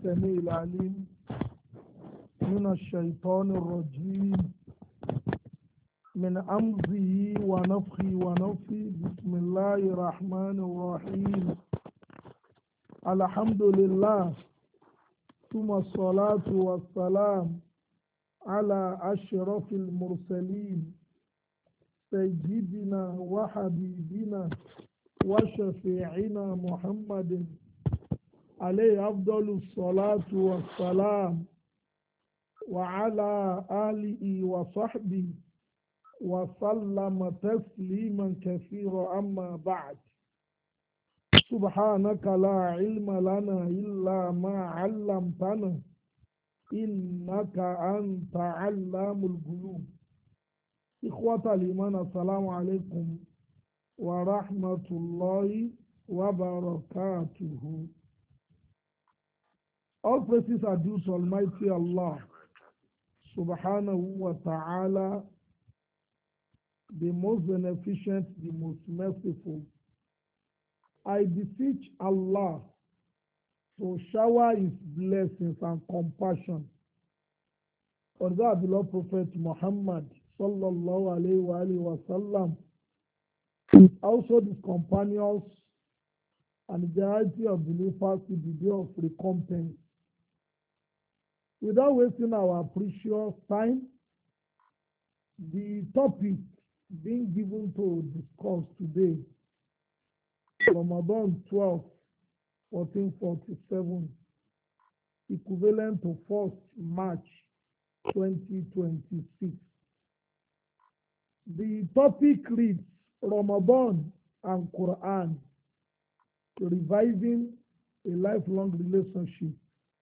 السميع العليم من الشيطان الرجيم من أمزه ونفخه ونفخه بسم الله الرحمن الرحيم الحمد لله ثم الصلاة والسلام على أشرف المرسلين سيدنا وحبيبنا وشفيعنا محمد عليه أفضل الصلاة والسلام وعلى آله وصحبه وسلم تسليما كثيرا أما بعد سبحانك لا علم لنا إلا ما علمتنا إنك أنت علام الغيوب إخوة الإيمان السلام عليكم ورحمة الله وبركاته. All praises are due to Almighty Allah subhanahu wa ta'ala, the most beneficent, the most merciful. I beseech Allah to shower His blessings and compassion on the beloved Prophet Muhammad sallallahu alayhi wa sallam, also his companions and the variety of believers to the day of recompense. Without wasting our precious time, the topic being given to discuss today, Ramadan 12, 1447, equivalent to 1st March 2026. The topic reads Ramadan and Quran, reviving a lifelong relationship.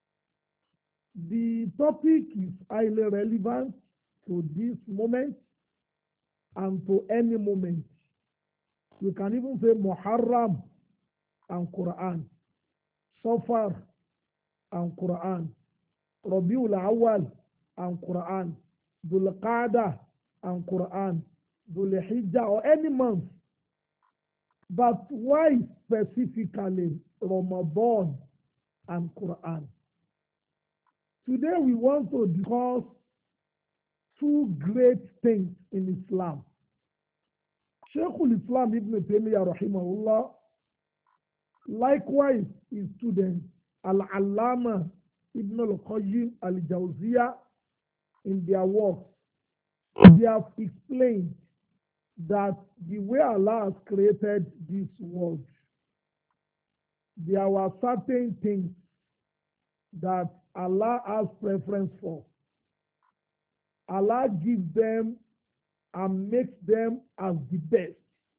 The topic is highly relevant to this moment and to any moment. We can even say Muharram and Quran, Safar and Quran, Rabiul Awwal and Quran, Dhul Qa'dah and Quran, Dhul Hijjah, or any month. But why specifically Ramadan and Quran? Today we want to discuss two great things in Islam. Shaykhul Islam Ibn Taymiyyah rahimahullah, likewise his student Al-Allama Ibn al-Qayyim al-Jawziyah, in their works, they have explained that the way Allah has created this world, there were certain things that Allah has preference for. Allah gives them and makes them as the best.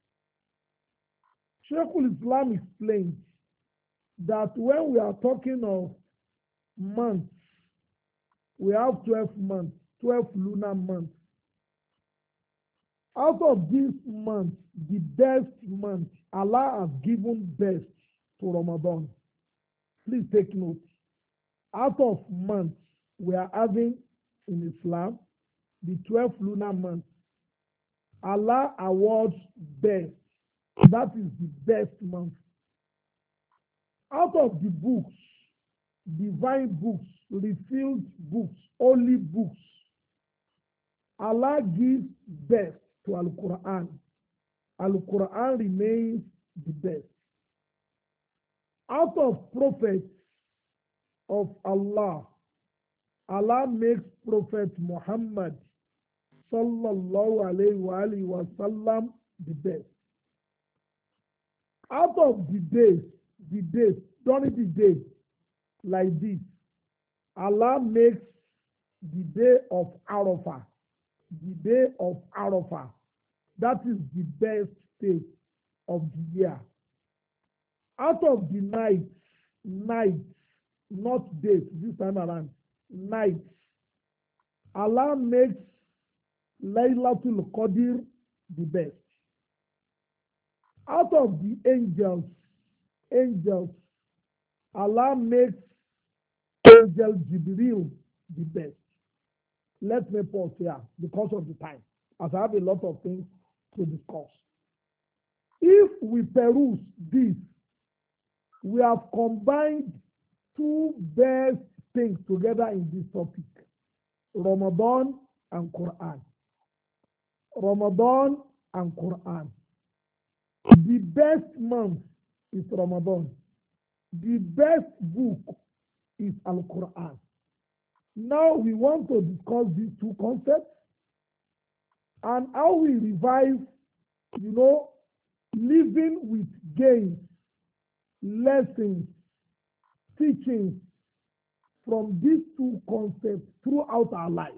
Shaykhul Islam explains that when we are talking of months, we have 12 months, 12 lunar months. Out of these months, the best month, Allah has given best to Ramadan. Please take note. Out of months we are having in Islam, the 12 lunar months, Allah awards best. That is the best month. Out of the books, divine books, revealed books, holy books, Allah gives best to Al-Quran. Al-Quran remains the best. Out of prophets of Allah, Allah makes Prophet Muhammad sallallahu alayhi wa sallam the best. Out of the days, during the day like this, Allah makes the day of Arafah, that is the best day of the year. Out of the night, not days this time around, night, Allah makes Laylatul Qadr the best. Out of the angels, Allah makes Angel Jibril the best. Let me pause here because of the time, as I have a lot of things to discuss. If we peruse this, we have combined two best things together in this topic: Ramadan and Quran. Ramadan and Quran. The best month is Ramadan. The best book is Al Quran. Now we want to discuss these two concepts and how we revive, living with gains, lessons, teachings from these two concepts throughout our life.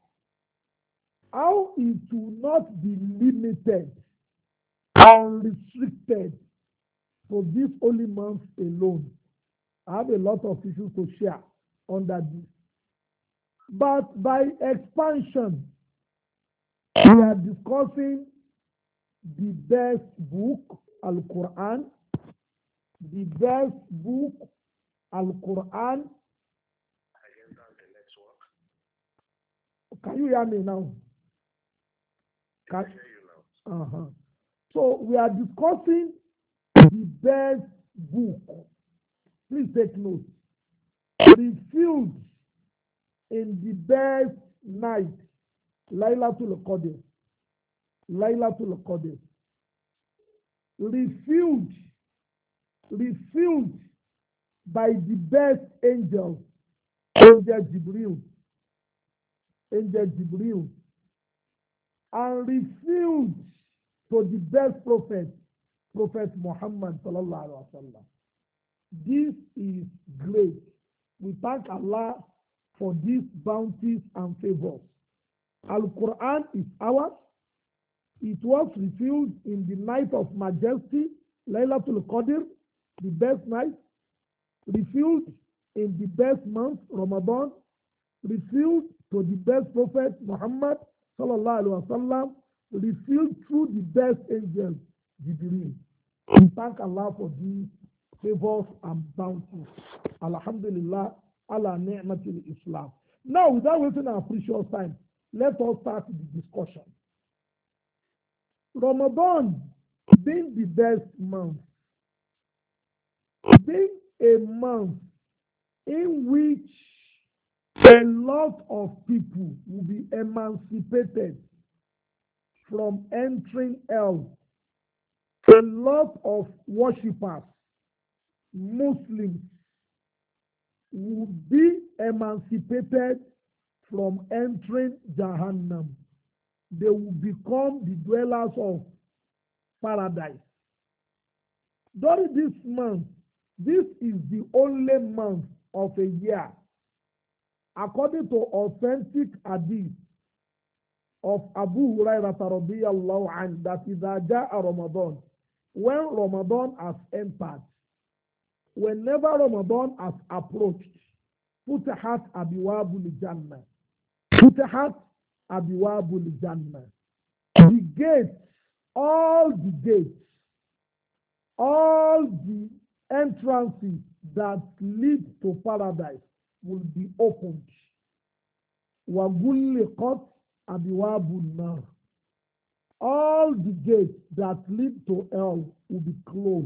How it will not be limited and restricted to this holy month alone. I have a lot of issues to share under this. But by expansion, we are discussing the best book, Al Quran, the best book, Al Quran. Can you hear me now? I hear you now. Uh-huh. So we are discussing the best book. Please take note. Revealed in the best night, Laylatul Qadr. Laylatul Qadr. Revealed by the best angel, Angel Jibril. Angel Jibril. And revealed to the best prophet, Prophet Muhammad sallallahu alaihi wasallam. This is great. We thank Allah for these bounties and favors. Al-Quran is ours. It was revealed in the night of majesty, Laylatul Qadr, the best night. Revealed in the best month, Ramadan. Revealed to the best prophet, Muhammad sallallahu alaihi wasallam. Revealed through the best angel, Jibril. We thank Allah for these favors and bounties. Alhamdulillah, ala ni'matil Islam. Now, without wasting our precious time, let us start the discussion. Ramadan being the best month, being a month in which a lot of people will be emancipated from entering hell. A lot of worshippers, Muslims, will be emancipated from entering Jahannam. They will become the dwellers of paradise. During this month, this is the only month of a year, according to authentic hadith of Abu Hurairah radiyallahu anhu, that is Ramadan, when Ramadan has entered, whenever Ramadan has approached, Futihat Abiwabul Jannah. Futihat Abiwabul Jannah. The gates, all the entrances that lead to paradise will be opened. Wagulliqat Abiwabul Nar. All the gates that lead to hell will be closed.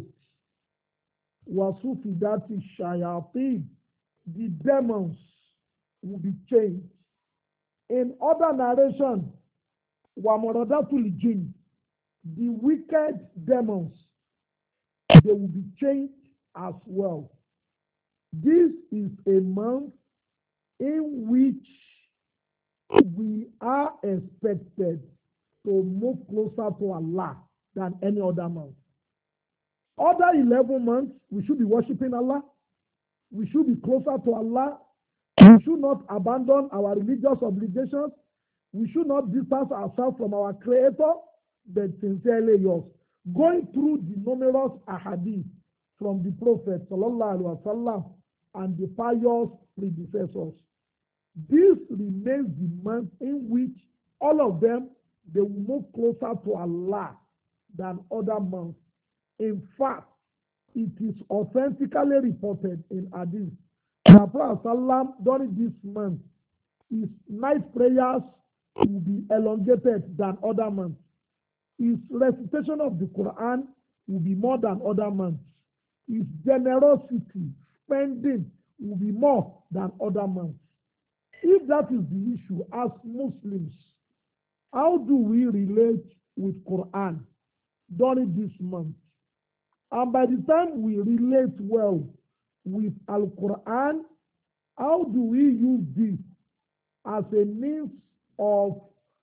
Wasufidati Shayatin. The demons will be changed. In other narration, Wamoradatul Jinn, the wicked demons, they will be changed as well. This is a month in which we are expected to move closer to Allah than any other month. Other 11 months, we should be worshiping Allah. We should be closer to Allah. We should not abandon our religious obligations. We should not distance ourselves from our Creator, but sincerely yours. Going through the numerous ahadith from the Prophet sallallahu alaihi wasallam and the pious predecessors, this remains the month in which all of them, they will move closer to Allah than other months. In fact, it is authentically reported in hadith that Prophet sallam during this month, his night prayers will be elongated than other months. His recitation of the Quran will be more than other months. His generosity, spending will be more than other months. If that is the issue, as Muslims, how do we relate with Quran during this month? And by the time we relate well with Al-Quran, how do we use this as a means of,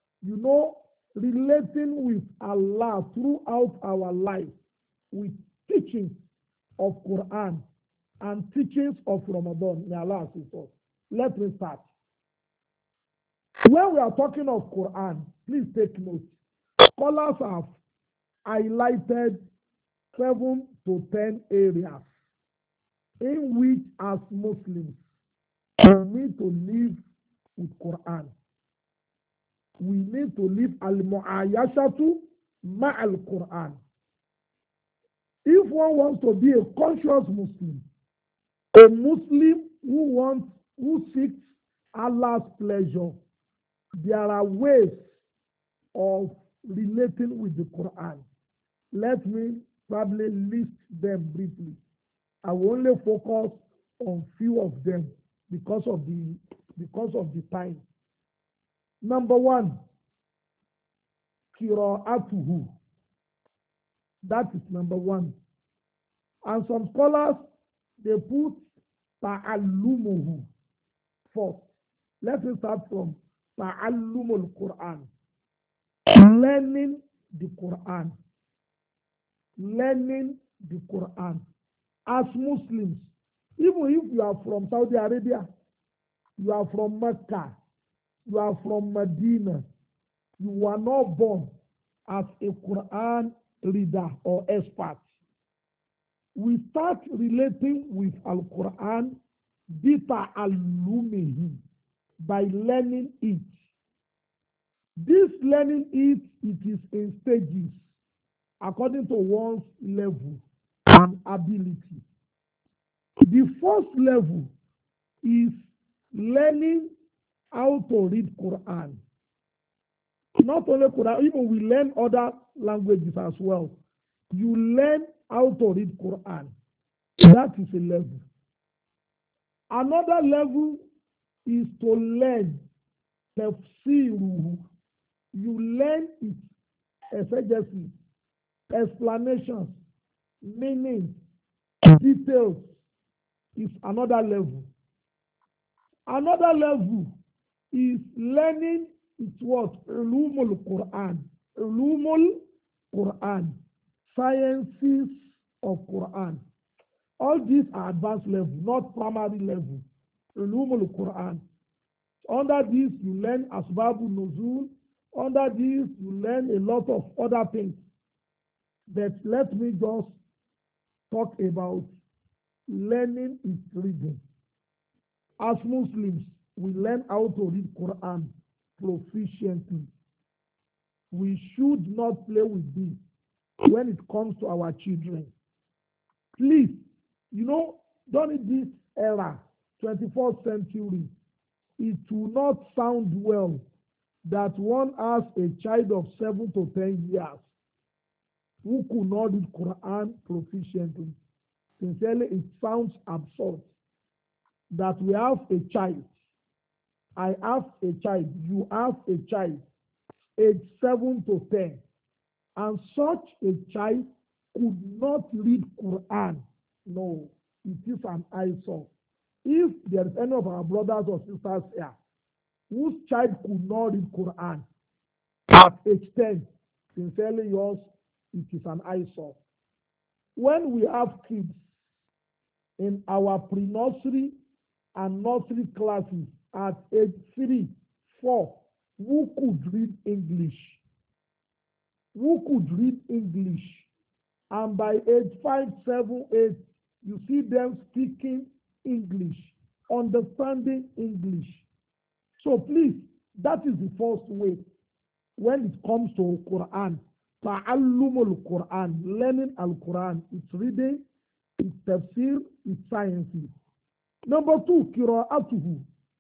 relating with Allah throughout our life with teachings of Quran and teachings of Ramadan? May Allah assist us. Let me start. When we are talking of Quran, please take note. Scholars have highlighted 7 to 10 areas in which, as Muslims, we need to live with Quran. We need to live al-mu'ayashatu ma'al Quran. If one wants to be a conscious Muslim, a Muslim who seeks Allah's pleasure, there are ways of relating with the Quran. Let me probably list them briefly. I will only focus on few of them because of the time. Number 1, qira'atuhu. That is number 1. And some scholars, they put ta'allumuhu first. Let me start from ta'allumul Quran. Learning the Quran. Learning the Quran. As Muslims, even if you are from Saudi Arabia, you are from Mecca, you are from Medina, you are not born as a Quran reader or expert. We start relating with Al-Quran bita'allumihi, by learning it. This learning it is in stages according to one's level and ability. The first level is learning how to read Quran. Not only Quran, even we learn other languages as well. You learn how to read Quran. That is a level. Another level is to learn tafsiruhu. You learn its exegesis, explanations, meaning, details is another level. Another level is learning its what? Ulumul Quran. Ulumul Quran. Sciences of Quran. All these are advanced level, not primary level. Ulumul Quran. Under this, you learn Asbabun Nuzul. Under this, you learn a lot of other things. But let me just talk about learning its reading. As Muslims, we learn how to read Quran proficiently. We should not play with this when it comes to our children. Please, during this era, 21st century, it will not sound well that one has a child of 7 to 10 years who could not read Quran proficiently. Sincerely, it sounds absurd that we have a child. I have a child. You have a child, age 7 to 10, and such a child could not read Quran. No, it is an eyesore. If there is any of our brothers or sisters here whose child could not read Quran at age 10, sincerely yours, it is an eyesore. When we have kids in our pre-nursery and nursery classes at age 3, 4, who could read English? And by age 5, 7, 8, you see them speaking English, understanding English. So please, that is the first way when it comes to Quran. Ta'allumul Quran, learning Al-Quran, its reading, its tafsir, its sciences. Number 2, qira'atuhu.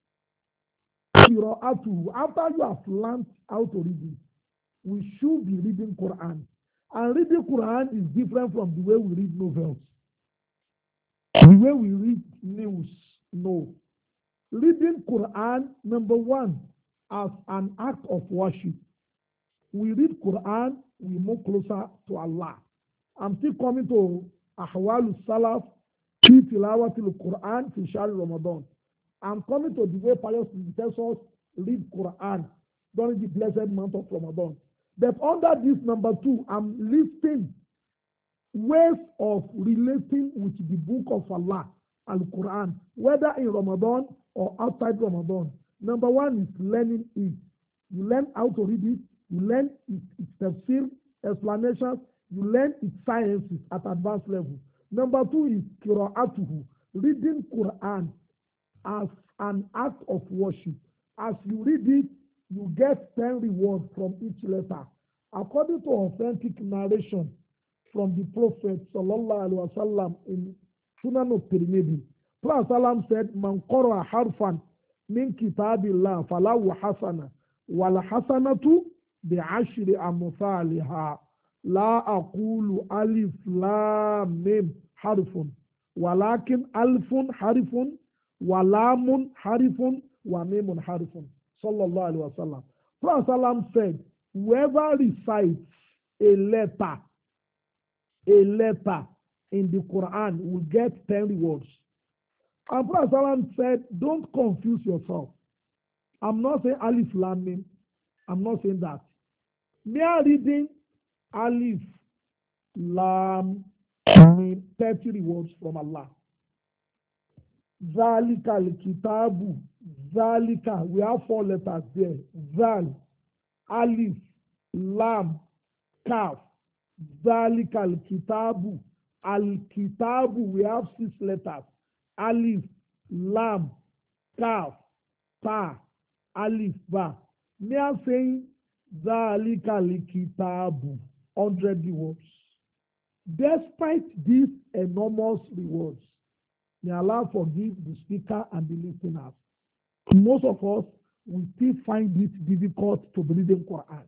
After you have learned how to read it, we should be reading Quran. And reading Quran is different from the way we read novels, the way we read news, No. Reading Quran, number one, as an act of worship. We read Quran, we move closer to Allah. I'm still coming to Ahwal Salaf, fi tilawatil Quran, fi Shahr Ramadan. I'm coming to the way pious predecessors read Quran during the blessed month of Ramadan. But under this number two, I'm listing ways of relating with the book of Allah, Al-Quran, whether in Ramadan or outside Ramadan. Number one is learning it. You learn how to read it, you learn its tafsir, explanations, you learn its sciences at advanced level. Number two is qira'atuhu, reading Quran as an act of worship. As you read it, you get 10 rewards from each letter. According to authentic narration from the Prophet sallallahu alaihi wasallam in Sunan al-Tirmidhi, Prophet sallam said, "Man qara harfan min kitabillah falahu hasana, wal hasanatu bi'ashri amthaliha. La aqulu alif lam mim harfun, walakin alfun harfun, wa lamun harfun, wa mimun harfun." Sallallahu alaihi wasallam. Prophet sallam said, whoever recites a letter in the Quran will get 10 rewards. And Prophet sallam said, don't confuse yourself. I'm not saying alif lam mim. I'm not saying that. Mere reading alif lam mim, 30 rewards from Allah. Zalika al-kitabu. Zalika, we have 4 letters there. Zal, alif, lam, kaf. Zalika al-kitabu. Al-kitabu, we have 6 letters. Alif, lam, kaf, ta, alif, ba. Me are saying Zalika al-kitabu, 100 rewards. Despite these enormous rewards, may Allah forgive the speaker and the listeners. Most of us will still find it difficult to believe in Quran.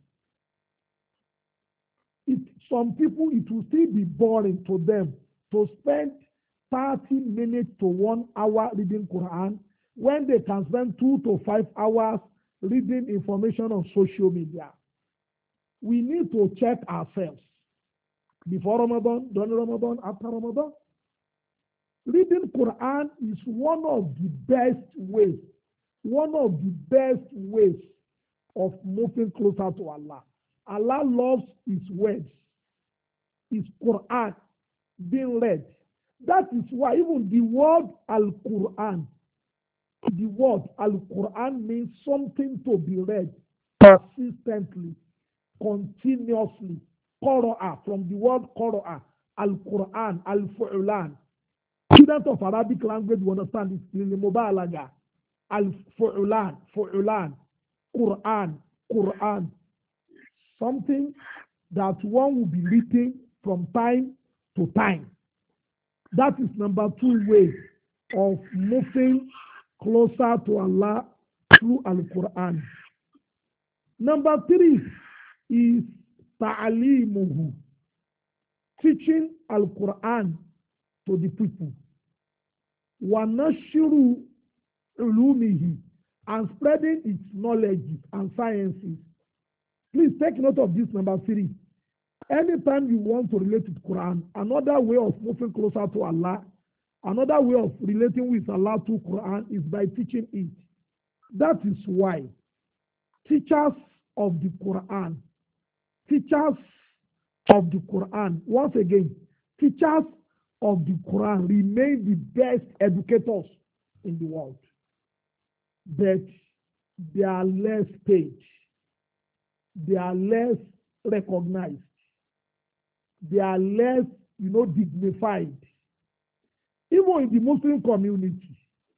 Some people, it will still be boring to them to spend 30 minutes to 1 hour reading Quran when they can spend 2 to 5 hours reading information on social media. We need to check ourselves before Ramadan, during Ramadan, after Ramadan. Reading Quran is one of the best ways of moving closer to Allah. Allah loves His words, His Quran being read. That is why even the word Al-Quran means something to be read persistently, continuously. Qara'a, from the word Qara'a, Al-Quran, Al-Fu'lan. Students of Arabic language will understand this. Mubalaga, Al-Fu'lan, Quran. Something that one will be reading from time to time. That is number 2 way of moving closer to Allah through Al-Quran. Number 3 is ta'alimuhu, teaching Al-Quran to the people. Wa nashru ulumihi, and spreading its knowledge and sciences. Please take note of this, number 3. Anytime you want to relate with Quran, another way of moving closer to Allah, another way of relating with Allah through Quran is by teaching it. That is why teachers of the Quran, once again, teachers of the Quran remain the best educators in the world. But they are less paid. They are less recognized. They are less, dignified. Even in the Muslim community,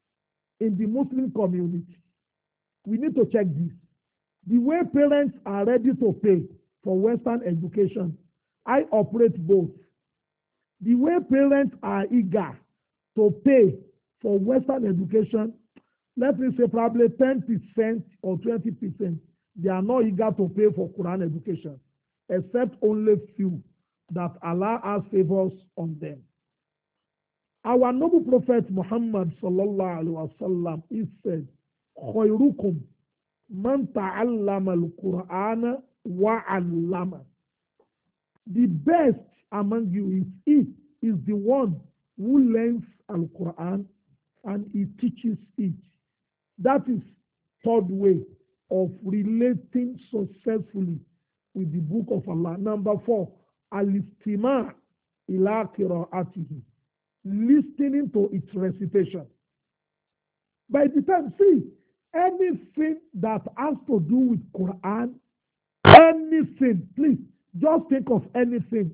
we need to check this. The way parents are ready to pay for Western education, I operate both. The way parents are eager to pay for Western education, let me say probably 10% or 20%, they are not eager to pay for Quran education, except only few that Allah has favors on them. Our noble prophet Muhammad sallallahu alaihi wasallam, he said, "Khayrukum man ta'allama al-Qur'ana wa 'allama." The best among you is the one who learns Al-Quran and he teaches it. That is third way of relating successfully with the book of Allah. Number 4, al-istima' ila qira'atihi, listening to its recitation. By the time, see, anything that has to do with Quran, anything, please, just think of anything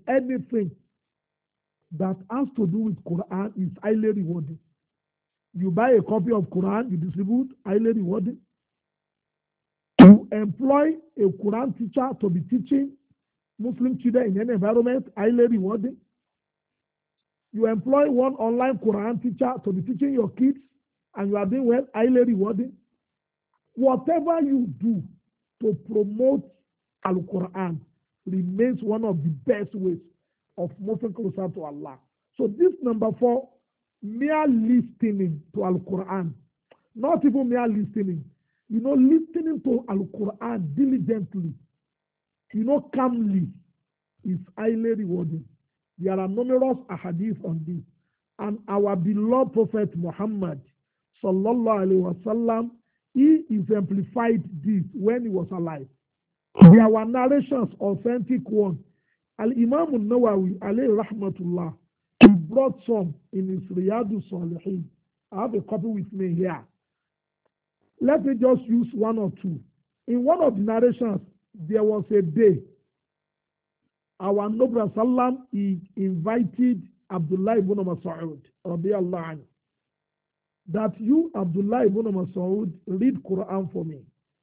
that has to do with Quran is highly rewarding. You buy a copy of Quran, you distribute, highly rewarding. You employ a Quran teacher to be teaching Muslim children in any environment, highly rewarding. You employ one online Quran teacher to be teaching your kids, and you are doing well, highly rewarding. Whatever you do to promote Al-Quran remains one of the best ways of moving closer to Allah. So this number 4, mere listening to Al-Quran, not even mere listening, listening to Al-Quran diligently, calmly, is highly rewarding. There are numerous ahadith on this. And our beloved Prophet Muhammad, sallallahu alaihi wasallam, he exemplified this when he was alive. There were narrations, authentic ones. Al-Imam al-Nawawi, alayhi rahmatullah, he brought some in his Riyadus Salihin. I have a copy with me here. Let me just use one or two. In one of the narrations, there was a day our Noble Sallam, he invited Abdullah ibn Mas'ud, radiyallahu anhu, that you, Abdullah ibn Mas'ud, read Quran for me.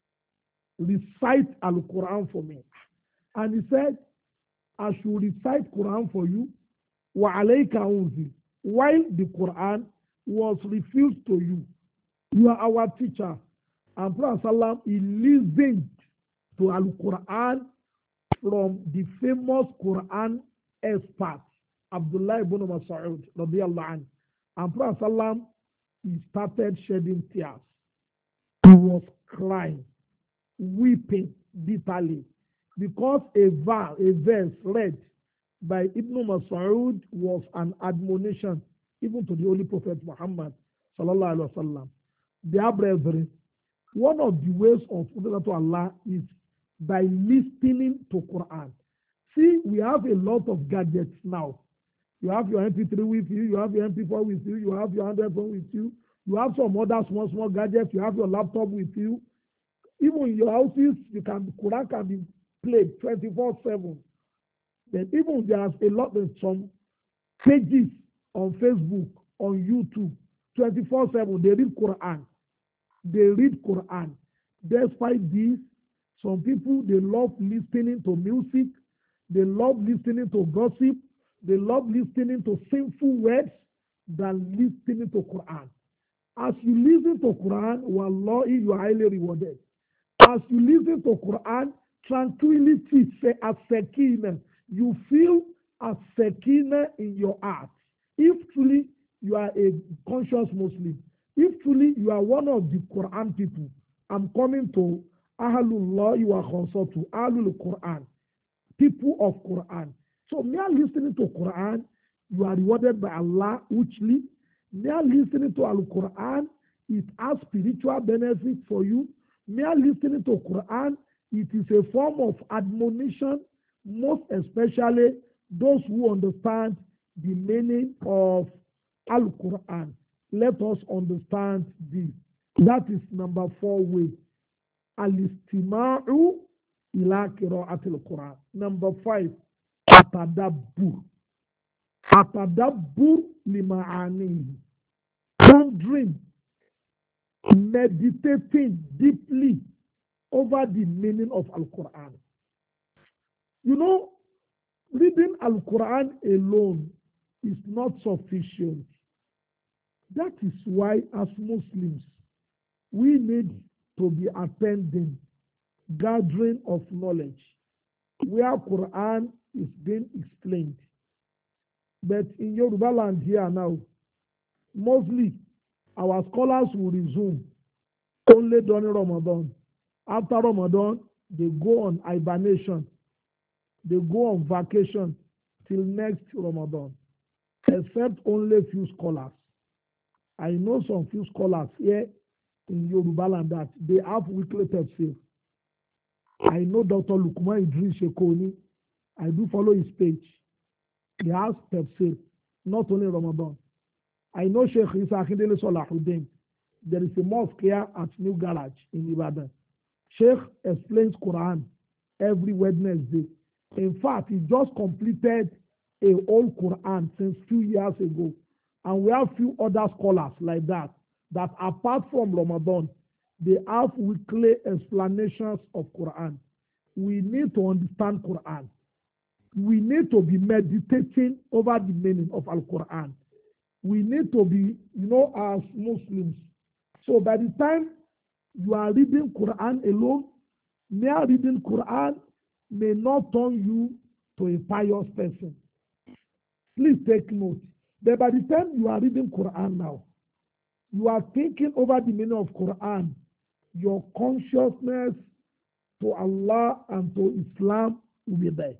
Recite Al-Quran for me. And he said, I should recite Quran for you, wa alayka unzil, while the Quran was refused to you. You are our teacher. And Prophet Sallam, he listened to Al-Quran from the famous Quran expert, Abdullah ibn Mas'ud, radiyallahu anhu. And Prophet Sallam, he started shedding tears. He was crying, weeping bitterly, because a verse read by Ibn Mas'ud was an admonition even to the Holy Prophet Muhammad sallallahu alaihi wasallam. Dear brethren, one of the ways of moving to Allah is by listening to Quran. See, we have a lot of gadgets now. You have your MP3 with you, you have your MP4 with you, you have your Android phone with you, you have some other small gadgets, you have your laptop with you. Even in your houses, Quran can be played 24/7. Then even there's a lot of some pages on Facebook, on YouTube, 24/7. They read Quran. Despite this, some people, they love listening to music. They love listening to gossip. They love listening to sinful words than listening to Quran. As you listen to Quran, wallahi, you are highly rewarded. As you listen to Quran, tranquility, a sekina, you feel a sekina in your heart. If truly you are a conscious Muslim, if truly you are one of the Quran people, I'm coming to Ahlullah, you are consult to Ahlul Quran, people of Quran. So mere listening to Quran, you are rewarded by Allah richly. Mere listening to Al-Quran, it has spiritual benefit for you. Mere listening to Quran, it is a form of admonition, most especially those who understand the meaning of Al-Quran. Let us understand this. That is number 4 way. Al-istima'u ila qira'atil Quran. Number 5, atadabbur. Atadabbur lima'anihi. Pondering, meditating deeply over the meaning of Al-Quran. Reading Al-Quran alone is not sufficient. That is why, as Muslims, we need to be attending gathering of knowledge where Quran is being explained. But in Yoruba land here now, Mostly, our scholars will resume only during Ramadan. After Ramadan, they go on hibernation. They go on vacation till next Ramadan, except only few scholars. I know some few scholars here in Yoruba land that they have weekly tafsir. I know Dr. Lukman Idris Shekoni. I do follow his page. He has tafsir, not only Ramadan. I know Sheikh Isa Akindele Salahuddin. There is a mosque here at New Garage in Ibadan. Sheikh explains Quran every Wednesday. In fact, he just completed a whole Quran since 2 years ago. And we have few other scholars like that apart from Ramadan, they have weekly explanations of Quran. We need to understand Quran. We need to be meditating over the meaning of Al-Quran. We need to be, as Muslims. So by the time you are reading Quran alone, mere reading Quran may not turn you to a pious person. Please take note. But by the time you are reading Quran now, you are thinking over the meaning of Quran, your consciousness to Allah and to Islam will be there.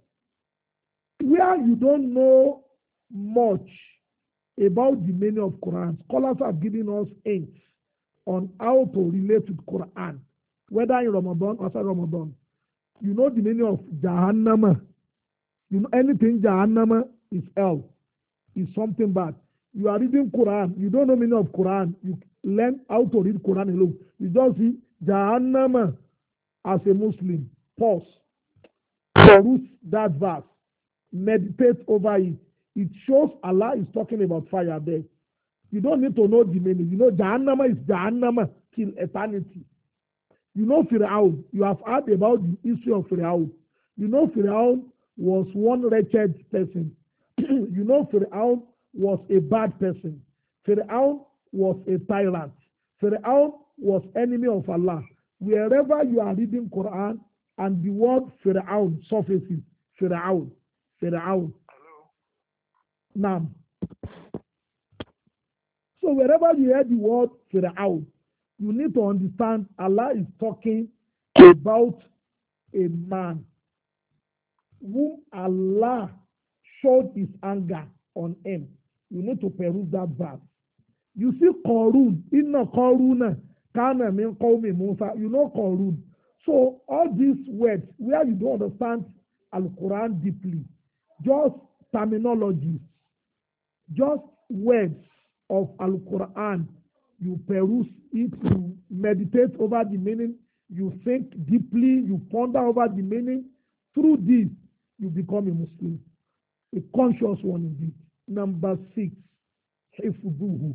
Where you don't know much about the meaning of Quran, scholars have given us hints on how to relate with Quran, whether in Ramadan or outside Ramadan. You know the meaning of Jahannama. You know anything Jahannama is hell, is something bad. You are reading Quran, you don't know the meaning of Quran, you learn how to read Quran alone. You just see Jahannama as a Muslim. Pause. Peruse that verse. Meditate over it. It shows Allah is talking about fire there. You don't need to know the meaning. You know Jahannama is Jahannama till eternity. You know Fir'aun. You have heard about the history of Fir'aun. You know Fir'aun was one wretched person. You know Fir'aun was a bad person. Fir'aun was a tyrant. Fir'aun was enemy of Allah. Wherever you are reading Quran and the word Fir'aun surfaces, Fir'aun. Hello. Now, so wherever you hear the word Fir'aun, you need to understand Allah is talking about a man whom Allah showed his anger on him. You need to peruse that verse. You see Qarun, inna Qaruna kana min qawmi Musa. You know Qarun. So all these words, where you don't understand Al-Quran deeply, just terminology, just words of Al-Quran, you peruse it, you meditate over the meaning, you think deeply, you ponder over the meaning. Through this, you become a Muslim, a conscious one indeed. Number 6, Hifduhu,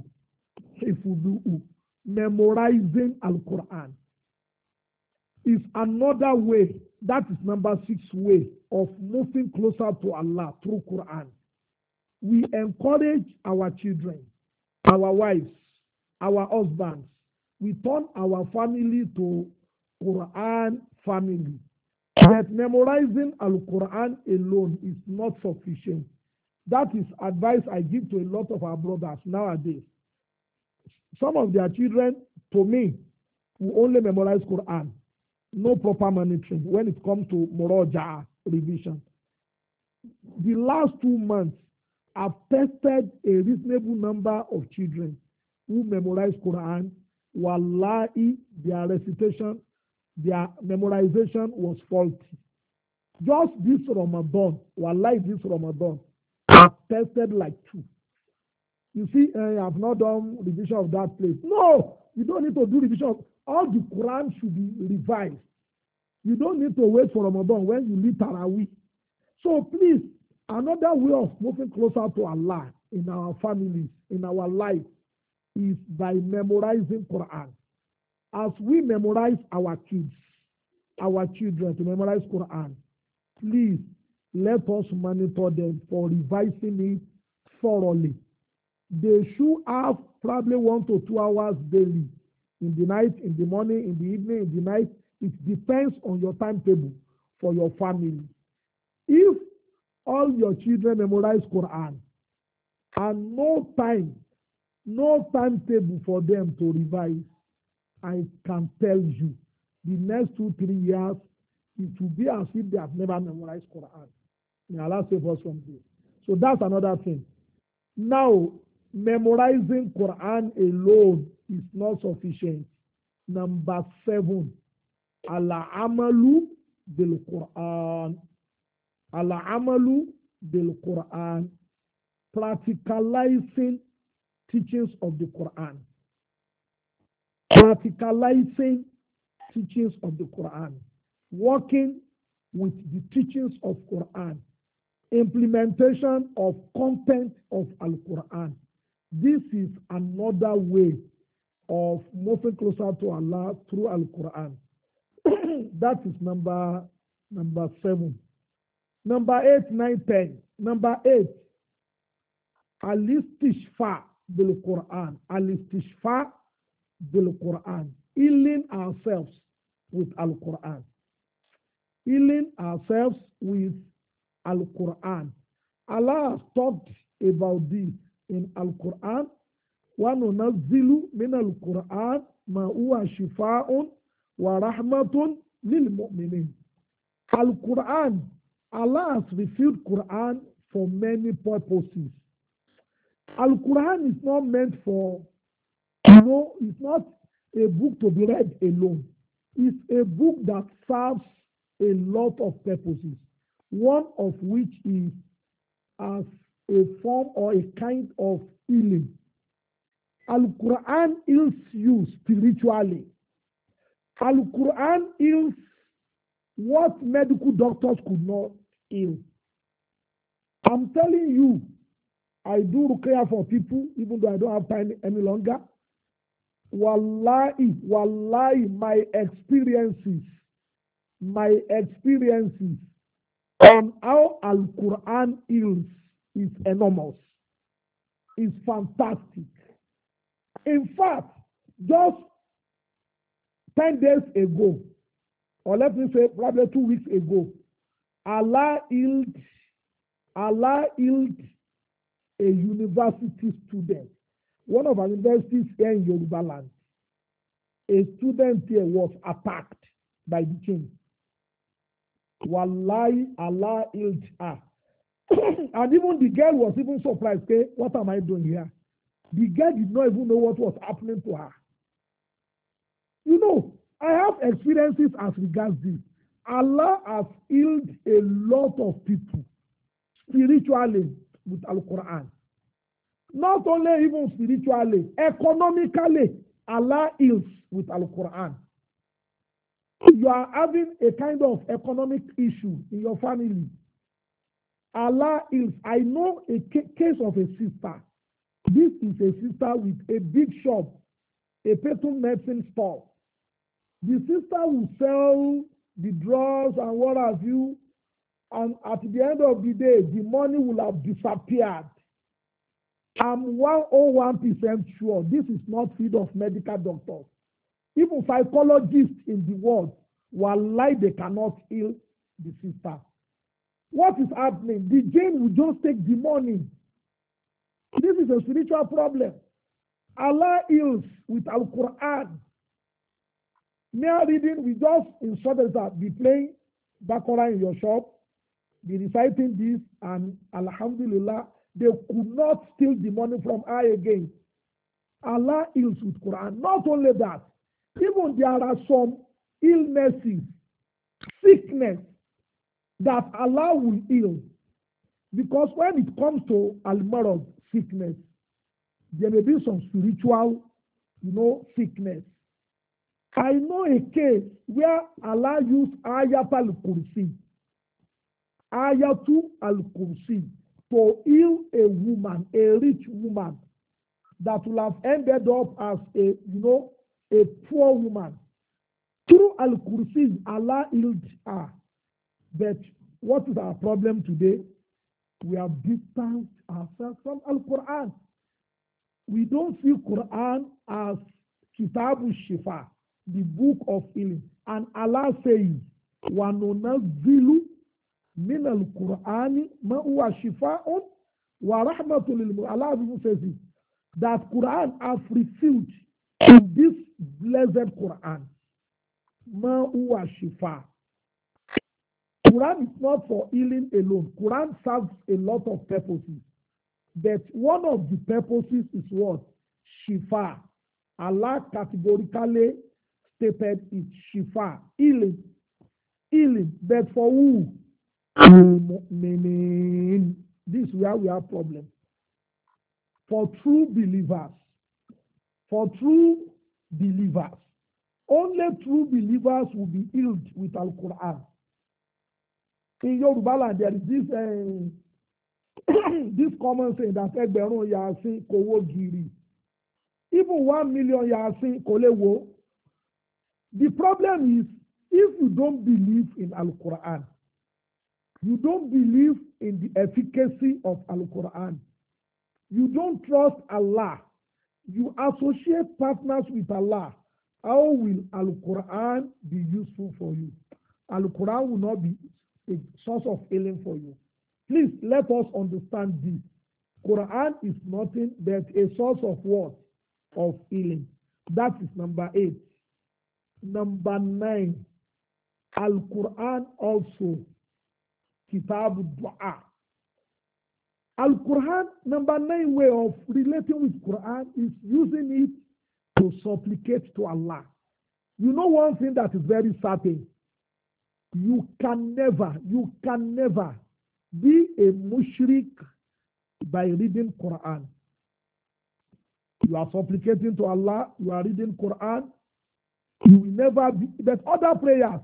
memorizing Al-Quran is another way. That is number 6 way of moving closer to Allah through Quran. We encourage our children, our wives, our husbands. We turn our family to Quran family. But memorizing Al-Quran alone is not sufficient. That is advice I give to a lot of our brothers nowadays. Some of their children, to me, will only memorize Quran. No proper monitoring when it comes to Muraja'a revision. The last 2 months, I've tested a reasonable number of children who memorize Quran. Wallahi, their recitation, their memorization was faulty. Just this Ramadan, wallahi, this Ramadan, I've tested like 2. You see, I've not done revision of that place. No, you don't need to do revision. All the Quran should be revised. You don't need to wait for Ramadan when you lead Taraweeh. So please, another way of moving closer to Allah in our families, in our life, is by memorizing Quran. As we memorize our kids, our children to memorize Quran, please let us monitor them for revising it thoroughly. They should have probably 1 to 2 hours daily, in the night, in the morning, in the evening, in the night. It depends on your timetable for your family. If all your children memorize Quran and no time no timetable for them to revise. I can tell you, the next 2-3 years, it will be as if they have never memorized Quran. May Allah save us from this. So that's another thing. Now, memorizing Quran alone is not sufficient. Number 7, al-amalu bil Quran. Al-amalu bil Quran. Practicalizing teachings of the Quran. Practicalizing teachings of the Quran. Working with the teachings of Quran. Implementation of content of Al-Quran. This is another way of moving closer to Allah through Al-Quran. That is number 7. Number 8, 9, 10. Number 8, Al-Istishfa bil Quran. Al-Istishfa bil Quran. Healing ourselves with Al-Quran. Healing ourselves with Al-Quran. Allah has talked about this in Al-Quran. وَنُنَزِّلُ مِنَ الْقُرْآنِ مَا هُوَ شِفَاءٌ وَرَحْمَةٌ لِلْمُؤْمِنِينَ. Al-Quran, Allah has revealed Quran for many purposes. Al-Quran is not meant for, it's not a book to be read alone. It's a book that serves a lot of purposes. One of which is as a form or a kind of healing. Al-Quran heals you spiritually. Al-Quran heals what medical doctors could not heal. I'm telling you, I do ruqyah for people, even though I don't have time any longer. Wallahi, my experiences on how Al-Quran heals is enormous. It's fantastic. In fact, just 10 days ago, or let me say probably 2 weeks ago, Allah healed a university student. One of our universities here in Yoruba land. A student here was attacked by the king. Wallahi, Allah healed her. And even the girl was even surprised. Okay, what am I doing here? The girl did not even know what was happening to her. I have experiences as regards this. Allah has healed a lot of people spiritually with Al-Quran. Not only even spiritually, economically, Allah heals with Al-Quran. You are having a kind of economic issue in your family. Allah heals. I know a case of a sister. This is a sister with a big shop, a personal medicine store. The sister will sell the drugs and what have you, and at the end of the day, the money will have disappeared. I'm 101% sure this is not field of medical doctors. Even psychologists in the world, wallahi, they cannot heal the sister. What is happening? The jinn will just take the money. This is a spiritual problem. Allah heals with Al-Quran. Mere reading, we just instructed that be playing Baqarah in your shop, be reciting this, and Alhamdulillah, they could not steal the money from her again. Allah heals with Quran. Not only that, even there are some illnesses, sickness, that Allah will heal. Because when it comes to al-marad, sickness, there may be some spiritual, sickness. I know a case where Allah used Ayatul Kursi, Ayatul Kursi, to heal a woman, a rich woman, that will have ended up as a poor woman. Through Al-Kursi, Allah healed her. But what is our problem today? We have distanced ourselves from Al-Quran. We don't see Quran as Kitabu Shifa, the book of healing. And Allah says, وَنُنَزِّلُ مِنَ الْقُرْآنِ مَا هُوَ شِفَاءٌ وَرَحْمَةٌ لِلْمُؤْمِنِينَ. Allah even says it. that Quran have refused in this blessed Quran. Ma huwa shifa. Quran is not for healing alone. Quran serves a lot of purposes. But one of the purposes is what? Shifa. Allah categorically stated it shifa, healing. Healing. But for who? Meaning, this is where we have problems. For true believers. For true believers. Only true believers will be healed with Al-Quran. In Yoruba land, there is this this common saying that ẹgbẹ̀rún Yasin kò wó gìrì. Even 1 million Yasin kò lè wó. The problem is, if you don't believe in Al-Quran, you don't believe in the efficacy of Al-Quran, you don't trust Allah, you associate partners with Allah, how will Al-Quran be useful for you? Al-Quran will not be a source of healing for you. Please let us understand this. Quran is nothing but a source of what? Of healing. That is number 8. Number 9, Al-Quran also, Kitab Dua. Al-Quran, number 9 way of relating with Quran is using it to supplicate to Allah. You know one thing that is very certain. You can never be a mushrik by reading Quran. You are supplicating to Allah, you are reading Quran, you will never be, but other prayers,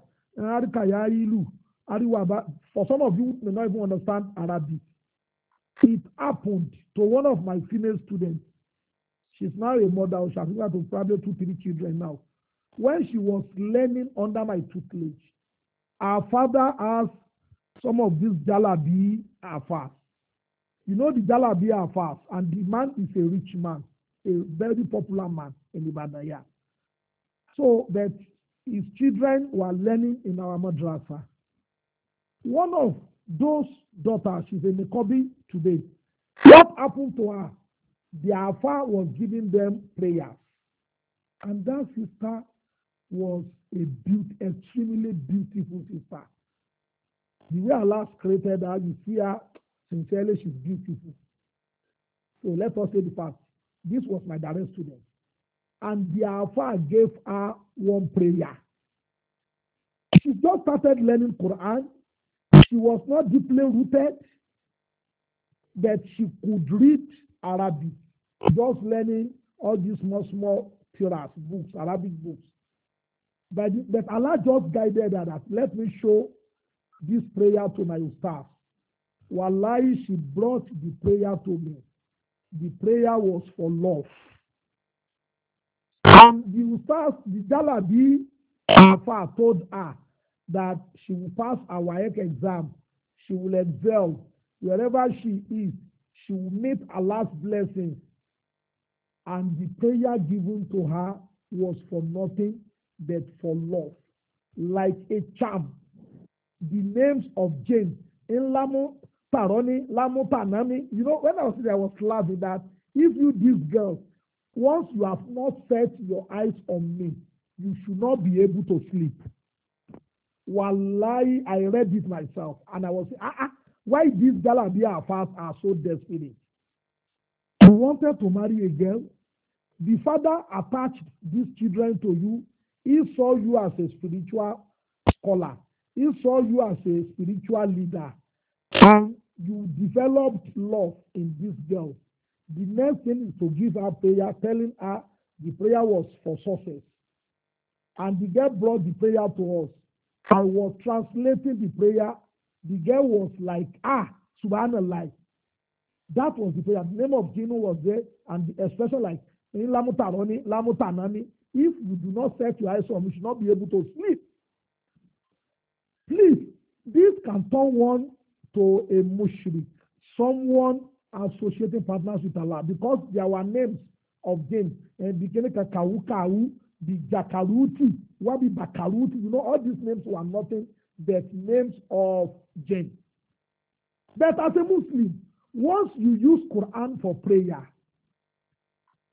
for some of you may not even understand Arabic. It happened to one of my female students. She's now a mother, she has to probably 2-3 children now. When she was learning under my tutelage, her father asked some of these Jalabi Afars. You know the Jalabi Afars, and the man is a rich man, a very popular man in Ibadan. So that his children were learning in our madrasa. One of those daughters, she's a Mekobi today. What happened to her? The Afar was giving them prayers. And that sister was extremely beautiful sister. The way Allah created her, you see her, sincerely, she's beautiful. So let us say the fact. This was my direct student. And the Alpha gave her one prayer. She just started learning Quran. She was not deeply rooted, but she could read Arabic. Just learning all these small tiras, books, Arabic books. But Allah just guided her that, let me show this prayer to my ustaz. Wallahi, she brought the prayer to me. The prayer was for love. And the ustaz, the Jalabi Afa told her that she will pass her WAEC exam. She will excel. Wherever she is, she will meet Allah's blessings. And the prayer given to her was for nothing but for love. Like a charm. The names of James in Lamu Taroni, Lamu Tanami. You know, when I was there, I was laughing that if you, this girl, once you have not set your eyes on me, you should not be able to sleep. Wallahi, I read it myself, and I was saying, why these Galabia fast are so desperate? You wanted to marry a girl. The father attached these children to you. He saw you as a spiritual scholar. He saw you as a spiritual leader. And you developed love in this girl. The next thing is to give her prayer, telling her the prayer was for success. And the girl brought the prayer to us. I was translating the prayer. The girl was like, subhanallah. That was the prayer. The name of Jinu was there, and the expression like, Lamutaroni, Lamutanani. If you do not set your eyes on, you should not be able to sleep. Please, this can turn one to a mushrik, someone associating partners with Allah, because there were names of James, and the Kakau, the Jakaruti, Wabi Bakaruti, you know, all these names were nothing but names of James. But as a Muslim, once you use Quran for prayer,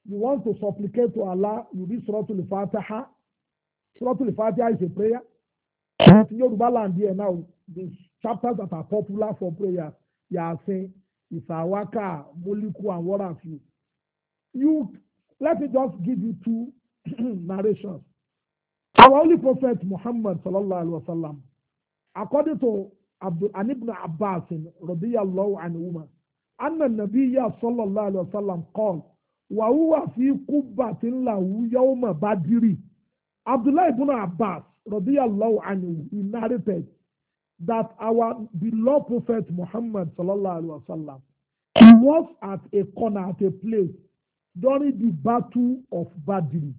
You want to supplicate to Allah, you read Surah Al-Fatiha. Surah Al-Fatiha is a prayer. But in Yoruba land here now, the chapters that are popular for prayer, Yasin, Isawaka, Moliku, and what have you. Let me just give you two narrations. Our Holy Prophet Muhammad sallallahu alaihi wasallam, according to Ibn Abbas radiyallahu anhuma, anna nabiyya sallallahu alaihi wasallam qala wa huwa fi qubbatin lahu yawma badri. Abdullah ibn Abbas radiyallahu anhu, he narrated that our beloved Prophet Muhammad sallallahu alaihi wasallam, he was at a corner, at a place during the battle of Badr.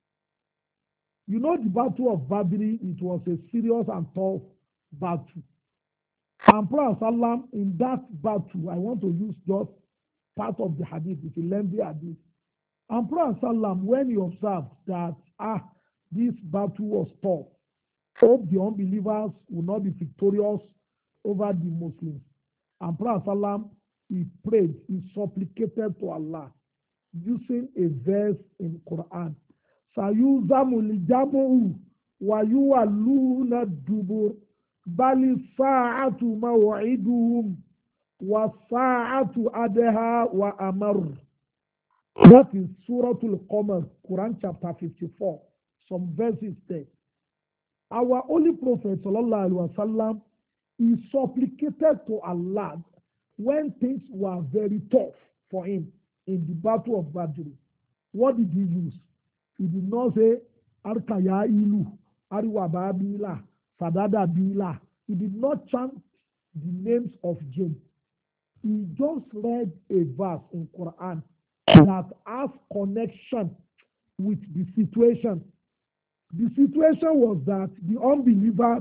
You know, the battle of Badr, it was a serious and tough battle. And Prophet Sallam, in that battle, I want to use just part of the hadith, it's a lengthy hadith. And Prophet Sallam, when he observed that, this battle was tough, hope the unbelievers will not be victorious over the Muslims. And Prophet Sallam, he prayed, he supplicated to Allah using a verse in Quran. Sayuzamu lijamu wa yuwalluna dubur bali sa'atu maw'iduhum wa sa'atu adha wa amar. That is Surah Al-Qamar, Quran chapter 54. Some verses there. Our Holy Prophet sallallahu alaihi wasallam, he supplicated to Allah when things were very tough for him in the battle of Badr. What did he use? He did not say Arkaya Ilu, Ariwaba Bila, Fadada Bila. He did not chant the names of jinn. He just read a verse in Quran that has connection with the situation. The situation was that the unbelievers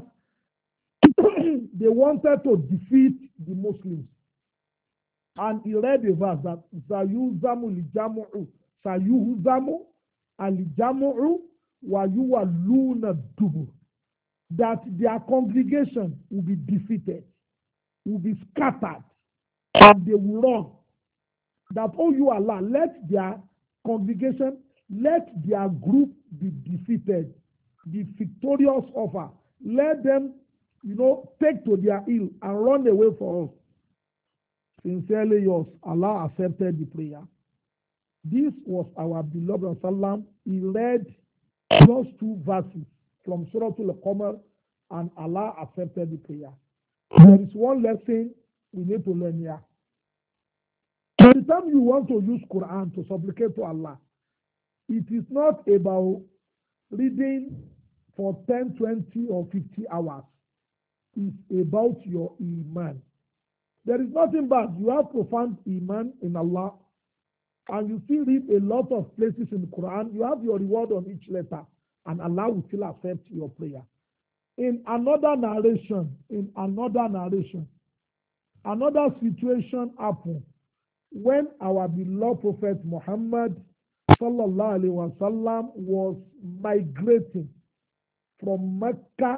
they wanted to defeat the Muslims. And he read a verse that Sayuzamu lijamu'u, Sayuzamu alijamu'u wa yuwalluna dubur, that their congregation will be defeated, will be scattered, and they will run. That, oh, you Allah, let their congregation, let their group be defeated, the victorious offer. Let them, take to their ill and run away for us. Sincerely yours, Allah accepted the prayer. This was our beloved Sallam. He read just two verses from Surah Al-Qamar and Allah accepted the prayer. There is one lesson we need to learn here. By the time you want to use Quran to supplicate to Allah, it is not about reading for 10, 20 or 50 hours. It's about your iman. There is nothing bad. You have profound iman in Allah, and you still read a lot of places in the Quran. You have your reward on each letter, and Allah will still accept your prayer. In another narration, another situation happened when our beloved Prophet Muhammad sallallahu alaihi wasallam was migrating from Mecca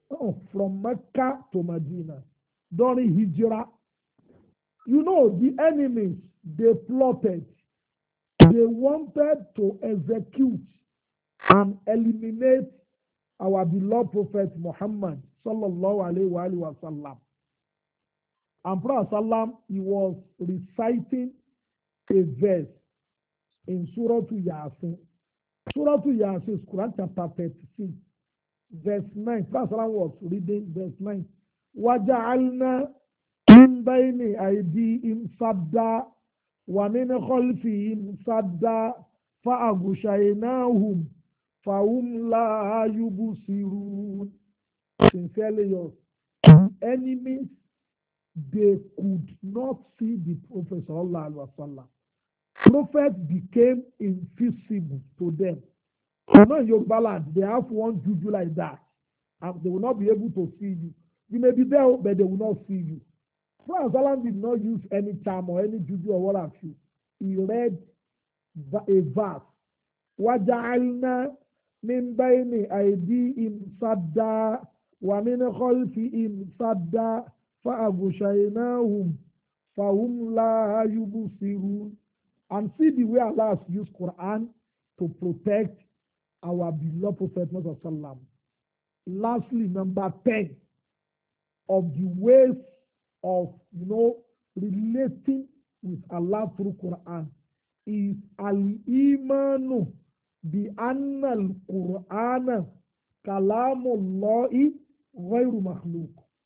to Medina during Hijrah. The enemies, they plotted. They wanted to execute and eliminate our beloved Prophet Muhammad sallallahu alaihi wasallam. And Prophet sallam, he was reciting a verse in Surah Yasin. Surah Yasin is Quran chapter 36, verse 9. Prophet sallam was reading verse 9. وَجَعَلْنَا مِنْ بَيْنِ أَيْدِيهِمْ سَدًّا وَمِنْ خَلْفِهِمْ سَدًّا فَأَغْشَيْنَاهُمْ فَهُمْ لَا يُبْصِرُونَ. Sincerely yours. Enemies, they could not see the Prophet sallallahu alaihi wasallam. Prophet became invisible to them. In Yoruba land, they have one juju like that, and they will not be able to see you. You may be there, but they will not see you. Prophet sallam did not use any charm or any juju or what have you. He read a verse. وَجَعَلْنَا مِنْ بَيْنِ أَيْدِيهِمْ سَدًّا وَمِنْ خَلْفِهِمْ سَدًّا فَأَغْشَيْنَاهُمْ فَهُمْ لَا يُبْصِرُونَ. And see the way Allah has used Quran to protect our beloved Prophet Muhammad. Lastly, number 10 of the ways of relating with Allah through Quran is al-imanu bi anna al-Qur'ana kalamullahi ghayru makhluq.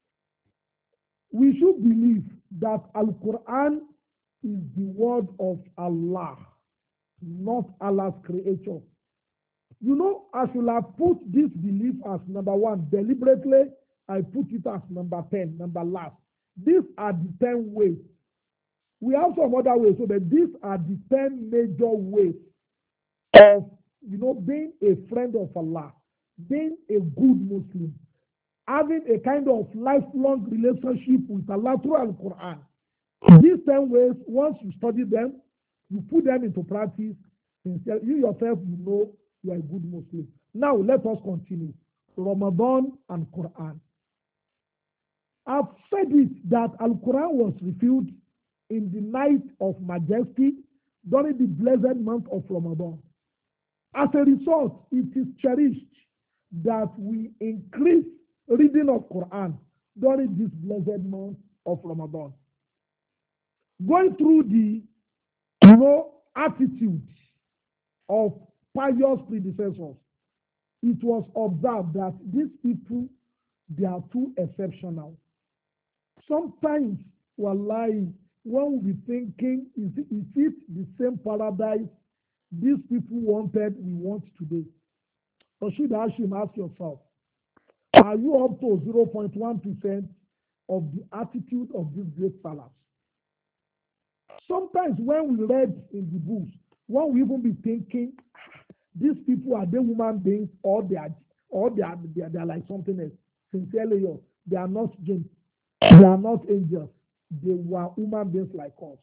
We should believe that Al-Quran is the word of Allah, not Allah's creature. I should have put this belief as number 1. Deliberately, I put it as number 10, number last. These are the 10 ways. We have some other ways, so that these are the 10 major ways of, being a friend of Allah, being a good Muslim, having a kind of lifelong relationship with Allah through Al-Quran. These 10 ways, once you study them, you put them into practice, you yourself, you are a good Muslim. Now, let us continue. Ramadan and Quran. I've said it that Al-Quran was revealed in the night of majesty during the blessed month of Ramadan. As a result, it is cherished that we increase reading of Quran during this blessed month of Ramadan. Going through the attitude of pious predecessors, it was observed that these people, they are too exceptional. Sometimes, wallahi, one will be thinking, is it the same paradise these people wanted, we want today? Or should Hashim ask yourself, are you up to 0.1% of the attitude of these great scholars? Sometimes when we read in the books, one will even be thinking, these people, are they human beings or they are like something else? Sincerely, they are not jinns. They are not angels. They were human beings like us.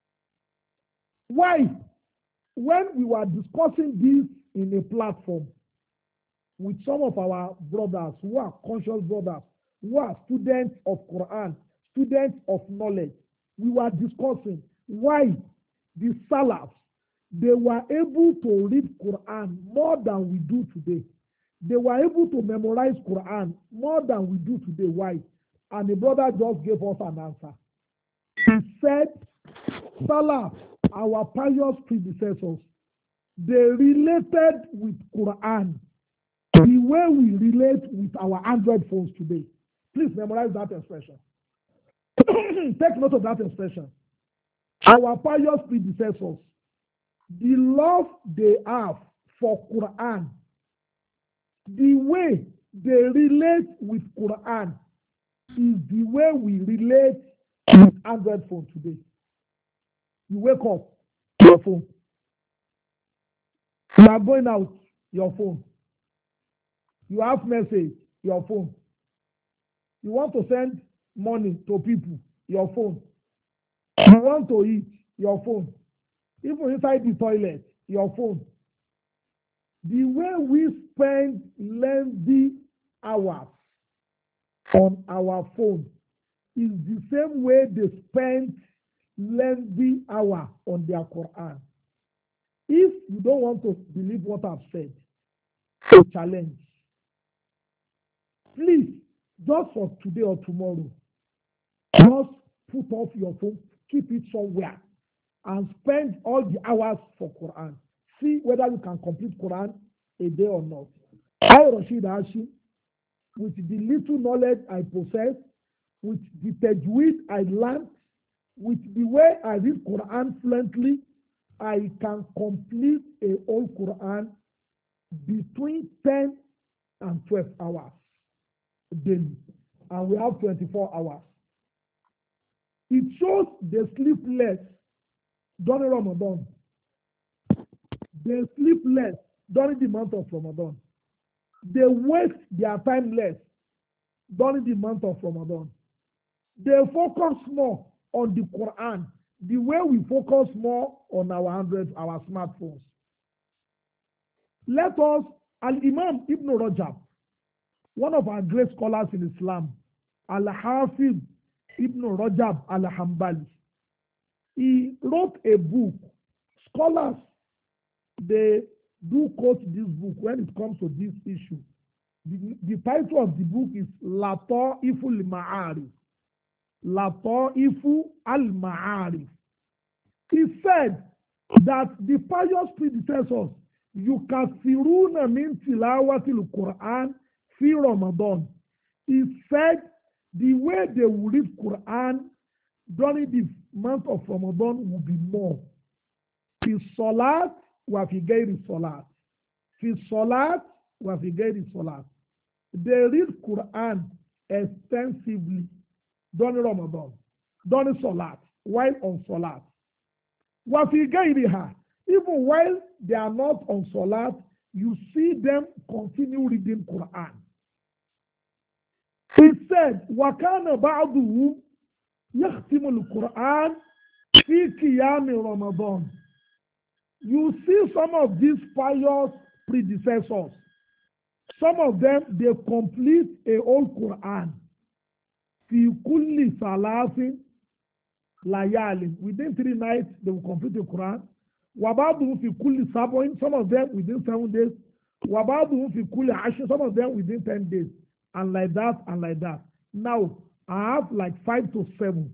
Why? When we were discussing this in a platform with some of our brothers who are conscious brothers, who are students of Quran, students of knowledge, we were discussing why the Salafs, they were able to read Quran more than we do today. They were able to memorize Quran more than we do today. Why? And the brother just gave us an answer. He said, Salaf, our pious predecessors, they related with Quran the way we relate with our Android phones today. Please memorize that expression. Take note of that expression. Our pious predecessors, the love they have for Quran, the way they relate with Quran is the way we relate with Android phone today. You wake up, your phone. You are going out, your phone. You have message, your phone. You want to send money to people, your phone. You want to eat, your phone. Even inside the toilet, your phone. The way we spend lengthy hours on our phone is the same way they spend lengthy hours on their Quran. If you don't want to believe what I've said, a challenge. Please, just for today or tomorrow, just put off your phone, keep it somewhere, and spend all the hours for Quran. See whether you can complete Quran a day or not. I, Rashid Hashim, with the little knowledge I possess, with the tajweed I learned, with the way I read Quran fluently, I can complete a whole Quran between 10 and 12 hours daily. And we have 24 hours. It shows they sleep less during Ramadan. They sleep less during the month of Ramadan. They waste their time less during the month of Ramadan. They focus more on the Quran, the way we focus more on our smartphones. Let us, Al-Imam Ibn Rajab, one of our great scholars in Islam, Al-Hafiz Ibn Rajab Al-Hanbali, he wrote a book scholars, they do quote this book when it comes to this issue. The title of the book is Lataifu al-Ma'arif. Lataifu al-Ma'arif. He said that the pious predecessors, yukathiruna min tilawati al-Quran fi Ramadan. He said the way they will read Quran during the month of Ramadan will be more. Fi salat wa fi ghairi salat. Fi salat wa fi ghairi salat. They read Quran extensively during Ramadan, during Salat, while on Salat. Wa fi ghairiha. Even while they are not on Salat, you see them continue reading Quran. He said, وَكَانَ بَعْضُهُمْ يَخْتِمُ الْقُرْآنَ فِي قِيَامِ رَمَضَانَ. You see some of these pious predecessors, some of them, they complete a whole Quran. فِي كُلِّ ثَلَاثٍ لَيَالٍ. Within 3 nights, they will complete the Quran. وَبَعْضُهُمْ فِي كُلِّ سَبْعٍ. Some of them within 7 days. وَبَعْضُهُمْ فِي كُلِّ عَشْرٍ. Some of them within 10 days. And like that, and like that. Now, I have like 5 to 7.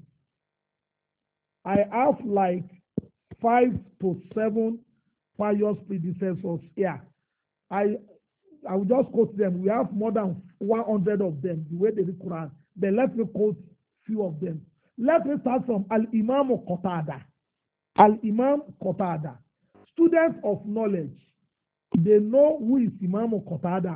I have like 5 to 7 pious predecessors here. I will just quote them. We have more than 100 of them, the way they read Quran. Then let me quote few of them. Let me start from Al-Imam Qatada. Al-Imam Qatada. Students of knowledge, they know who is Imam Qatada.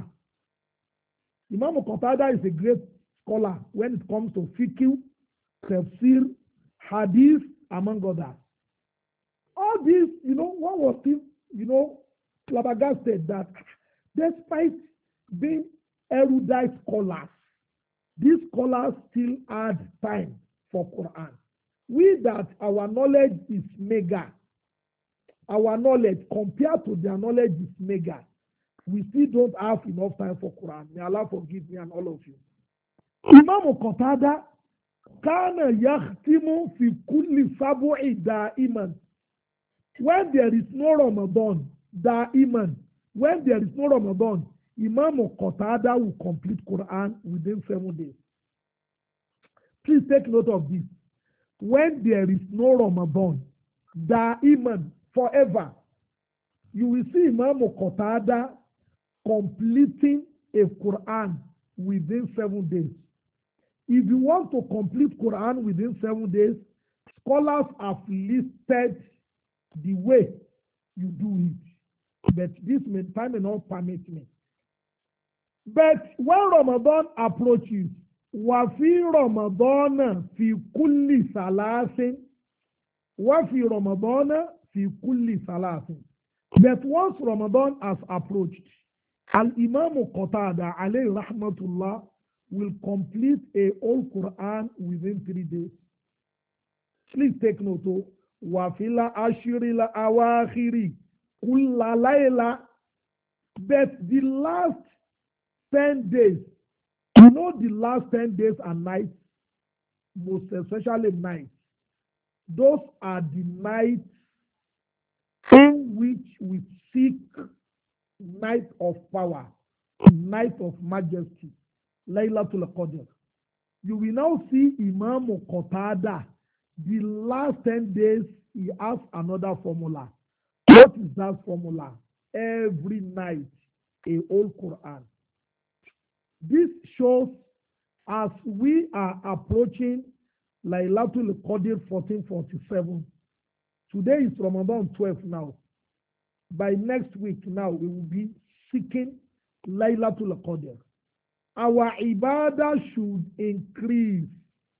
Imam Qatada is a great scholar when it comes to fiqh, tafsir, hadith, among others. All this, one was still, flabbergasted that despite being erudite scholars, these scholars still had time for Quran. We that our knowledge is mega. Our knowledge compared to their knowledge is mega. We still don't have enough time for Quran. May Allah forgive me and all of you. Imam Qatada kana yakhtimu fi kulli sab'i da'iman. When there is no Ramadan, da'iman. When there is no Ramadan, Imam Qatada will complete Quran within 7 days. Please take note of this. When there is no Ramadan, da'iman, forever, you will see Imam Qatada completing a Quran within 7 days. If you want to complete Quran within 7 days, scholars have listed the way you do it. But this time may not permit me. But when Ramadan approaches, وَفِي رَمَضَانَ فِي كُلِّ ثَلَاثٍ وَفِي رَمَضَانَ فِي كُلِّ ثَلَاثٍ. But once Ramadan has approached, Al-Imam Qatada alayhi rahmatullah will complete a whole Quran within 3 days. Please take note. وَفِي الْعَشْرِ الْأَوَاخِرِ كُلَّ لَيْلَةٍ. But the last 10 days, the last 10 days and nights, most especially nights, those are the nights in which we seek night of power, night of majesty, Laylatul Qadr. You will now see Imam Qatada, the last 10 days, he has another formula. What is that formula? Every night, a whole Quran. This shows as we are approaching Laylatul Qadr 1447. Today is Ramadan 12 now. By next week now, we will be seeking Laylatul Qadr. Our ibadah should increase.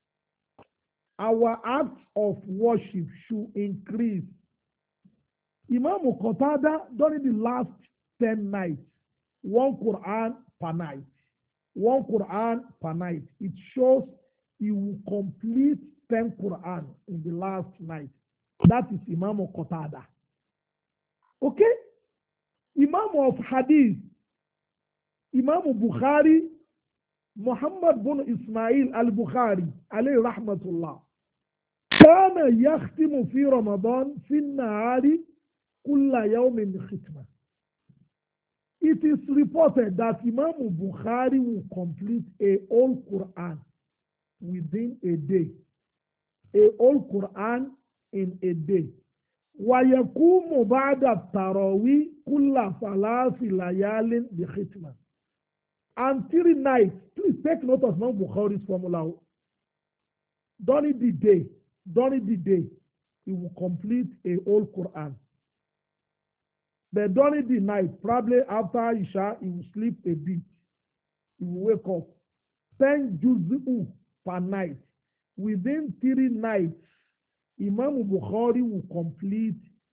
Our acts of worship should increase. Imam Qatada, during the last 10 nights, 1 Quran per night. 1 Quran per night. It shows he will complete 10 Quran in the last night. That is Imam Qatada. Okay? Imam of Hadith, Imam Bukhari, Muhammad bin Ismail al-Bukhari, alayhi rahmatullah. كان يختم في رمضان في النهار kulla yawmin khitma. It is reported that Imam Bukhari will complete a whole Quran within a day. A whole Quran in a day. وَيَقُومُ بَعْدَ التَّرَاوِيحِ كُلَّ ثَلَاثِ لَيَالٍ بِخِتْمَةٍ. And 3 nights, please take note of Imam Bukhari's formula. During the day, he will complete a whole Quran. But during the night, probably after Isha, he will sleep a bit. He will wake up. 10 juz'u per night. Within 3 nights, Imam Bukhari will complete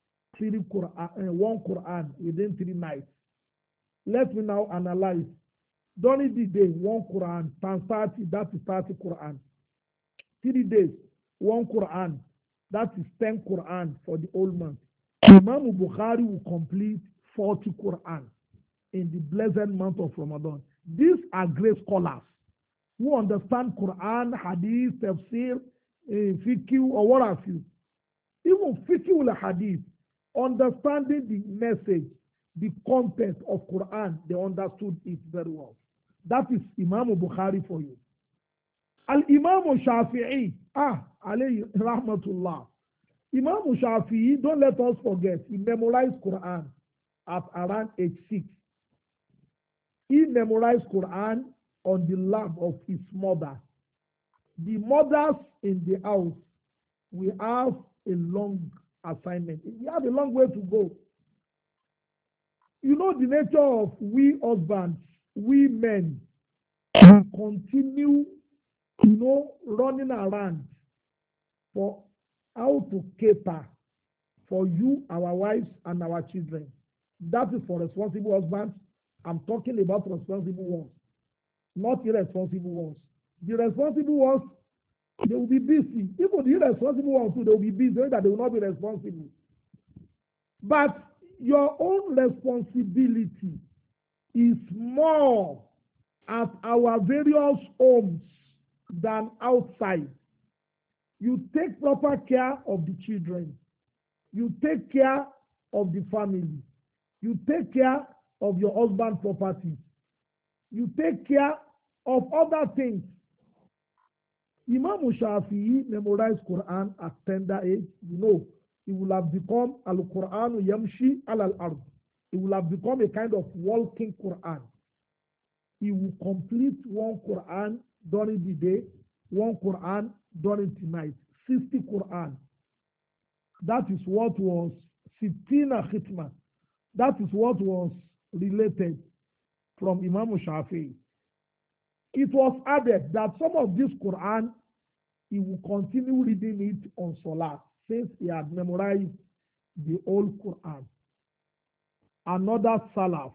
1 Quran within 3 nights. Let me now analyze. During the day, 1 Quran, times 30, that is 30 Quran. 3 days, 1 Quran, that is 10 Quran for the whole month. Imam Bukhari will complete 40 Quran in the blessed month of Ramadan. These are great scholars who understand Quran, Hadith, Tafsir, Fiqh, or what have you. Even Fiqh or Hadith, understanding the message, the content of Quran, they understood it very well. That is Imam Bukhari for you. Al-Imam Shafi'i, alayhi rahmatullah. Imam Shafi'i, don't let us forget, he memorized Quran at around age 6. He memorized Quran on the lap of his mother. The mothers in the house, we have a long assignment. We have a long way to go. You know the nature of we husbands, we men, we continue, running around for how to cater for you, our wives, and our children. That is for responsible husbands. I'm talking about responsible ones, not irresponsible ones. The responsible ones, they will be busy. Even the irresponsible ones too, they will be busy, knowing that they will not be responsible. But your own responsibility is more at our various homes than outside. You take proper care of the children. You take care of the family. You take care of your husband's property. You take care of other things. Imam Shafi'i memorized Quran at tender age. He will have become al-Quranu yamshi al-ard. He will have become a kind of walking Quran. He will complete 1 Quran during the day, 1 Quran during the night, 60 Quran. That is what was Sittina Khitma. That is what was related from Imam Shafi'i. It was added that some of this Quran, he will continue reading it on Salah, since he had memorized the whole Quran. Another Salaf,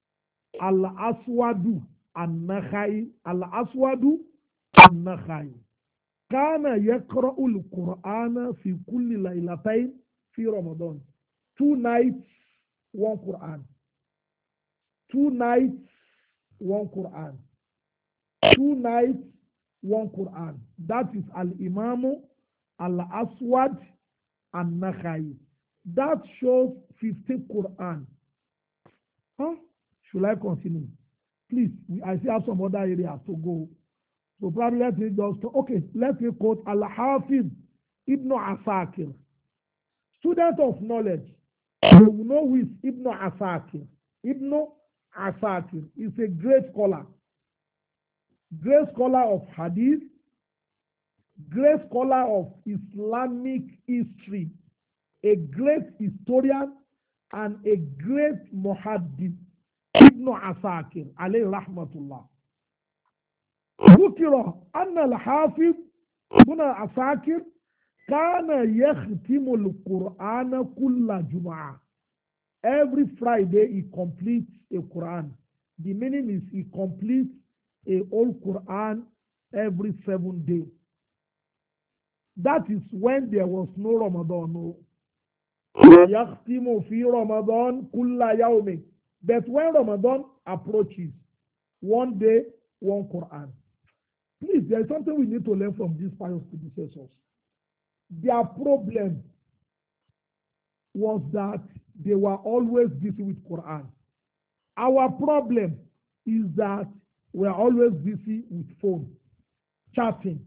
Al-Aswadu An-Nakhai, Al-Aswadu An-Nakhai. Kana yaqra'ul Qur'ana fi kulli laylatayn fi Ramadan. 2 nights, 1 Quran. 2 nights, 1 Quran. 2 nights, 1 Quran. That is Al-Imam Al-Aswad An-Nakhai. That shows 15 Quran. Should I continue? Please, I still have some other areas to go. So probably let me quote Al-Hafiz Ibn Asakir. Student of knowledge, you know who is Ibn Asakir. Ibn Asakir is a great scholar of Hadith, great scholar of Islamic history, a great historian, and a great muhaddith. Ibn Asakir, alayhi rahmatullah. ذكر أن الحافظ ابن عساكر كان يختم القرآن كل جمعة. Every Friday he completes a Quran. The meaning is he completes a whole Quran every 7 days. That is when there was no Ramadan. No. يختم في رمضان كل يوم. But when Ramadan approaches, 1 day, 1 Quran. Please, there is something we need to learn from these pious predecessors. Their problem was that they were always busy with Quran. Our problem is that we are always busy with phone, chatting,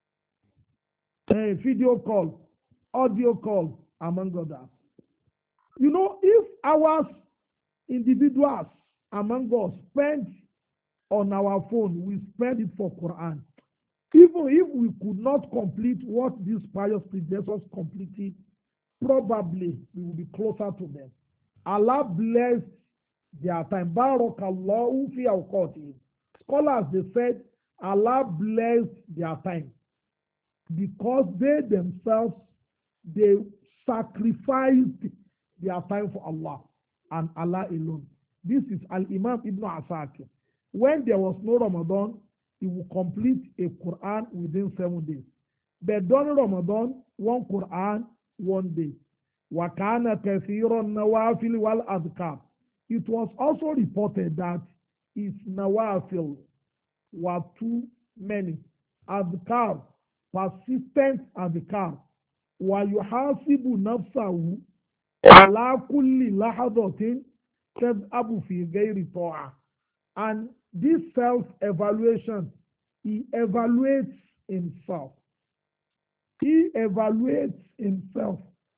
video call, audio call, among others. If our individuals among us spend on our phone, we spend it for Quran. Even if we could not complete what these pious predecessors completed, probably we will be closer to them. Allah blessed their time. Barakallahu fi awqatihim. Scholars, they said, Allah blessed their time because they themselves, they sacrificed their time for Allah and Allah alone. This is Al-Imam Ibn Asakir. When there was no Ramadan, he would complete a Quran within 7 days. But during Ramadan, one Quran, 1 day. وَكَانَ كَثِيرٌ النَّوَافِلِ وَالْأَذْكَارِ. It was also reported that his nawafil were too many. Adhkar, persistent adhkar. وَيُحَاسِبُ نَفْسَهُ عَلَى كُلِّ لَحَظَةٍ تَذْهَبُ فِي غَيْرِ طَاعَةٍ. And this self-evaluation, he evaluates himself. He evaluates himself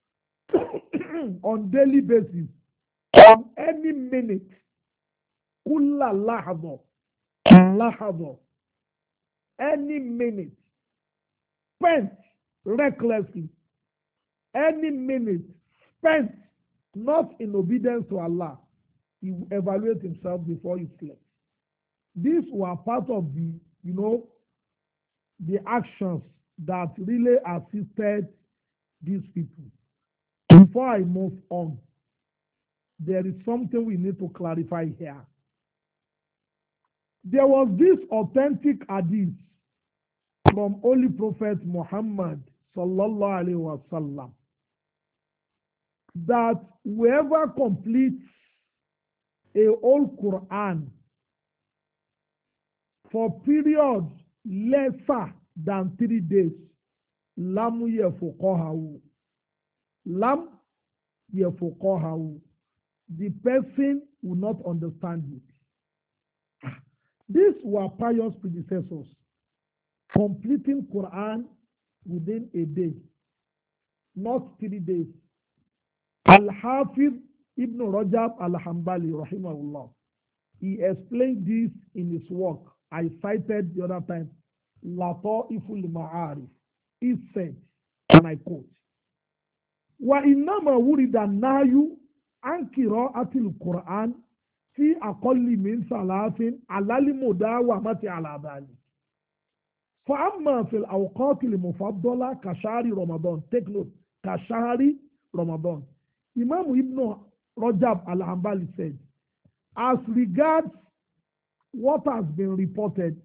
on daily basis, on any minute. Kulla lahadha, lahadha, any minute spent recklessly, any minute spent not in obedience to Allah, he will evaluate himself before he sleeps. These were part of the actions that really assisted these people. Before I move on, there is something we need to clarify here. There was this authentic hadith from Holy Prophet Muhammad sallallahu alaihi wasallam that whoever completes a whole Quran for periods lesser than 3 days, lam yafuqahu. Lam yafuqahu. The person will not understand it. These were pious predecessors completing Quran within a day, not 3 days. Al-Hafiz Ibn Rajab Al-Hanbali rahimahullah, he explained this in his work I cited the other time, Lata'iful Ma'arif. He said, and I quote, وَإِنَّمَا وُرِدَ النَّهْيُ عَنْ قِرَاءَةِ الْقُرْآنِ فِي أَقَلِّ مِنْ ثَلَاثٍ عَلَى الْمُدَاوَمَةِ عَلَى ذَلِكَ. فَأَمَّا فِي الْأَوْقَاتِ الْمُفَضَّلَةِ كَشَهْرِ رَمَضَانَ. Take note, كَشَهْرِ رَمَضَانَ. Imam Ibn Rajab Al-Hanbali said, as regards what has been reported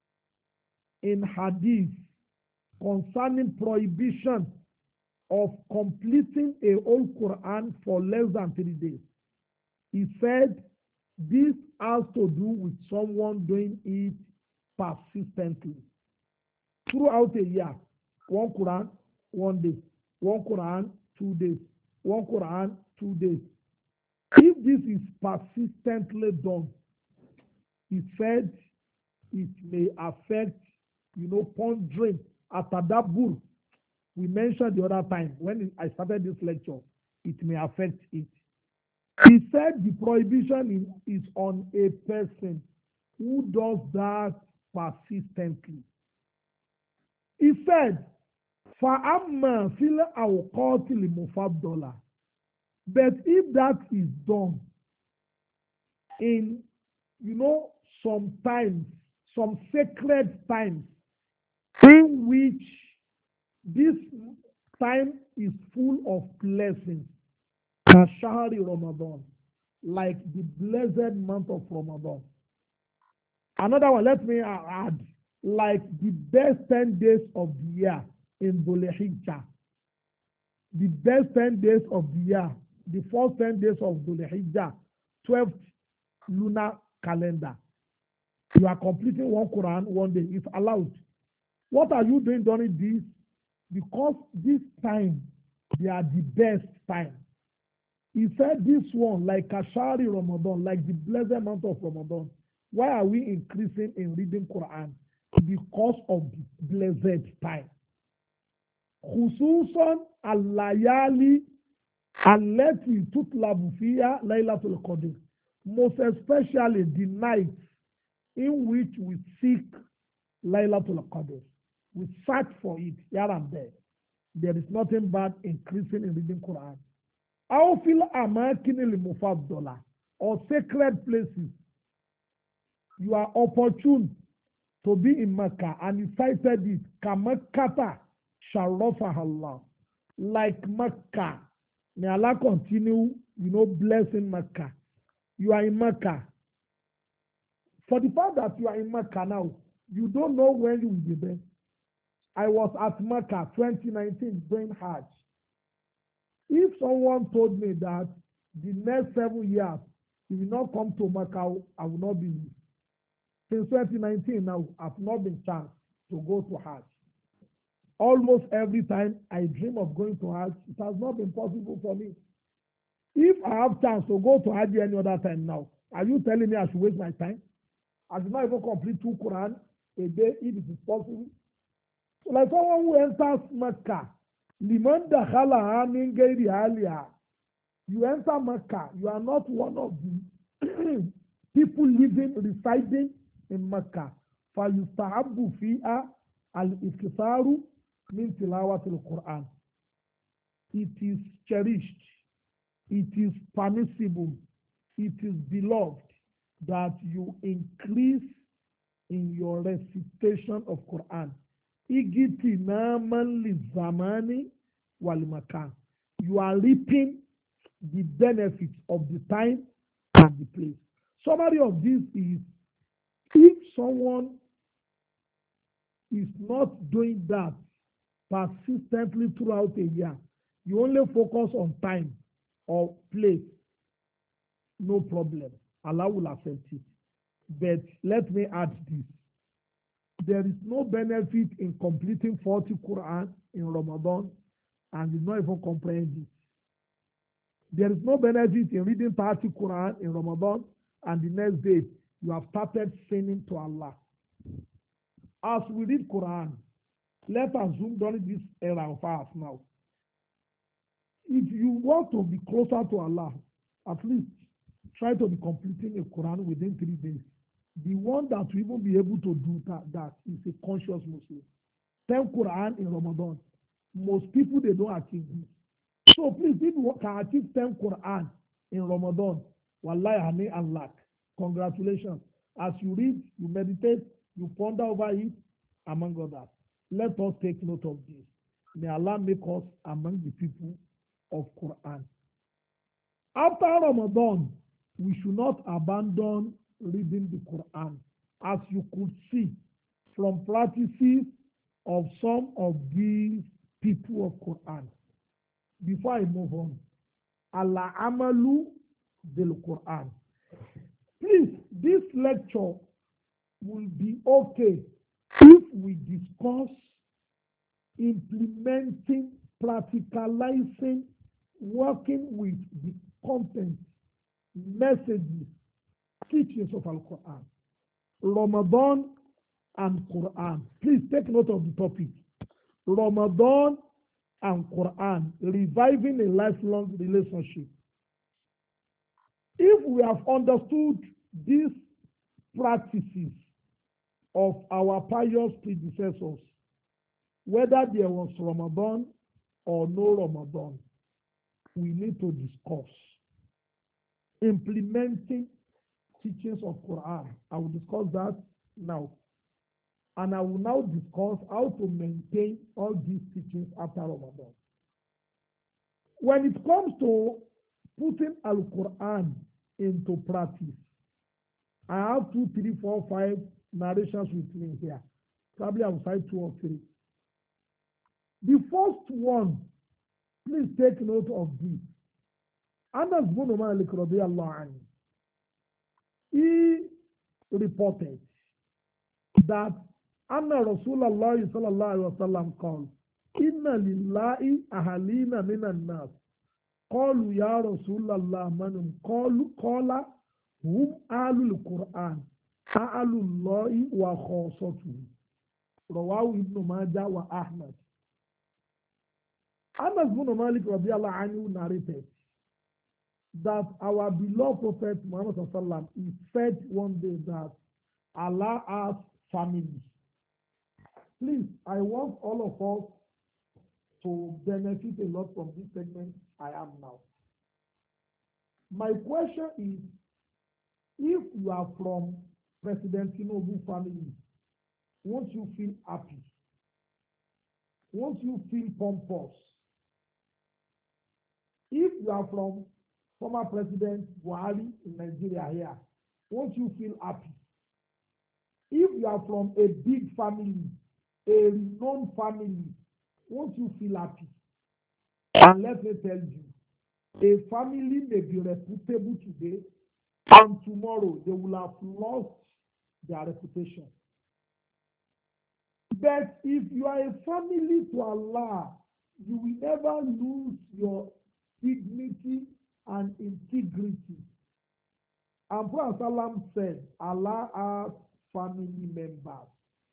in hadith concerning prohibition of completing a whole Quran for less than 3 days, he said this has to do with someone doing it persistently throughout a year. One Quran, 1 day. One Quran, 2 days. One Quran, 2 days. If this is persistently done, he said it may affect, pondering, atadabbur. We mentioned the other time when I started this lecture, it may affect it. He said the prohibition is on a person who does that persistently. He said, فَأَمَّا فِي الْأَوْقَاتِ الْمُفَضَّلَةِ. But if that is done in, some times, some sacred times, in which this time is full of blessings, Kashahari Ramadan, like the blessed month of Ramadan. Another one, let me add, like the best 10 days of the year in Dhul Hijjah. The best 10 days of the year, the first 10 days of Dhul Hijjah, 12th lunar calendar. You are completing one Quran 1 day. It's allowed. What are you doing during this? Because this time, they are the best time. He said this one, like Kashari Ramadan, like the blessed month of Ramadan. Why are we increasing in reading Quran? Because of the blessed time. Khususan al-layali allati tutlabu fiha laylatul qadr. Most especially the night in which we seek Laylatul Qadr. We search for it here and there. There is nothing bad increasing in reading Quran. Aw fil amakin al-mufaddala, or sacred places. You are opportune to be in Mecca, and he cited it. Kamakkata sharafaha Allah. Like Mecca. May Allah continue, blessing Mecca. You are in Mecca. For the fact that you are in Mecca now, you don't know when you will be there. I was at Mecca 2019 doing Hajj. If someone told me that the next 7 years he will not come to Mecca, I will not believe. Since 2019 now, I've not been chance to go to Hajj. Almost every time I dream of going to Hajj, it has not been possible for me. If I have chance to go to Hajj any other time now, are you telling me I should waste my time? I should not even complete 2 Quran a day if it is possible. So like someone who enters Mecca, liman dakhalaha min ghairi ahliha. You enter Mecca, you are not one of the people residing in Mecca. فَيُسْتَحَبُّ فِيهَا الْإِكْثَارُ مِنْ تِلَاوَةِ الْقُرْآنِ. It is cherished, it is permissible, it is beloved that you increase in your recitation of Quran. Igitinaman lizamani walimakan. You are reaping the benefits of the time and the place. Summary of this is, if someone is not doing that persistently throughout a year, you only focus on time or place, no problem. Allah will accept it. But let me add this. There is no benefit in completing 40 Quran in Ramadan and you not even comprehend it. There is no benefit in reading 30 Quran in Ramadan and the next day you have started sinning to Allah. As we read Quran, let us assume during this era of ours now, if you want to be closer to Allah, at least try to be completing a Quran within 3 days. The one that will even be able to do that is a conscious Muslim. 10 Quran in Ramadan. Most people, they don't achieve this. So please, if you can achieve 10 Quran in Ramadan, wallahi, honey and luck. Congratulations. As you read, you meditate, you ponder over it, among others. Let us take note of this. May Allah make us among the people of Quran. After Ramadan, we should not abandon reading the Quran, as you could see from practices of some of these people of Quran. Before I move on, Allah amalu bil Quran. Please, this lecture will be okay if we discuss implementing, practicalizing, working with the content, messages, teachings of Al-Quran. Ramadan and Quran. Please take note of the topic. Ramadan and Quran, reviving a lifelong relationship. If we have understood these practices of our pious predecessors, whether there was Ramadan or no Ramadan, we need to discuss implementing teachings of Quran. I will discuss that now. And I will now discuss how to maintain all these teachings after Ramadan. When it comes to putting Al-Quran into practice, I have 2, 3, 4, 5 narrations with me here. Probably I will cite 2 or 3. The first one, please take note of this. Anas bin Malik radiyallahu anhu, he reported that Anna Rasulullah sallallahu alaihi wasallam called, Inna lillahi ahalina minan nas qalu ya Rasulallah manhum qala hum ahlul Qur'an ahlullahi wa khassatuhu. Rawahu Ibn Majah wa Ahmad. Anas bin Malik radiyallahu anhu narrated that our beloved Prophet Muhammad sallallahu alaihi wasallam, he said one day that Allah has family. Please, I want all of us to benefit a lot from this segment I am now. My question is, if you are from President Tinubu family, won't you feel happy? Won't you feel pompous? If you are from former President Buhari in Nigeria here, won't you feel happy? If you are from a big family, a renowned family, won't you feel happy? And let me tell you, a family may be reputable today, and tomorrow they will have lost their reputation. But if you are a family to Allah, you will never lose your dignity and integrity. And Prophet Sallam said, Allah has family members.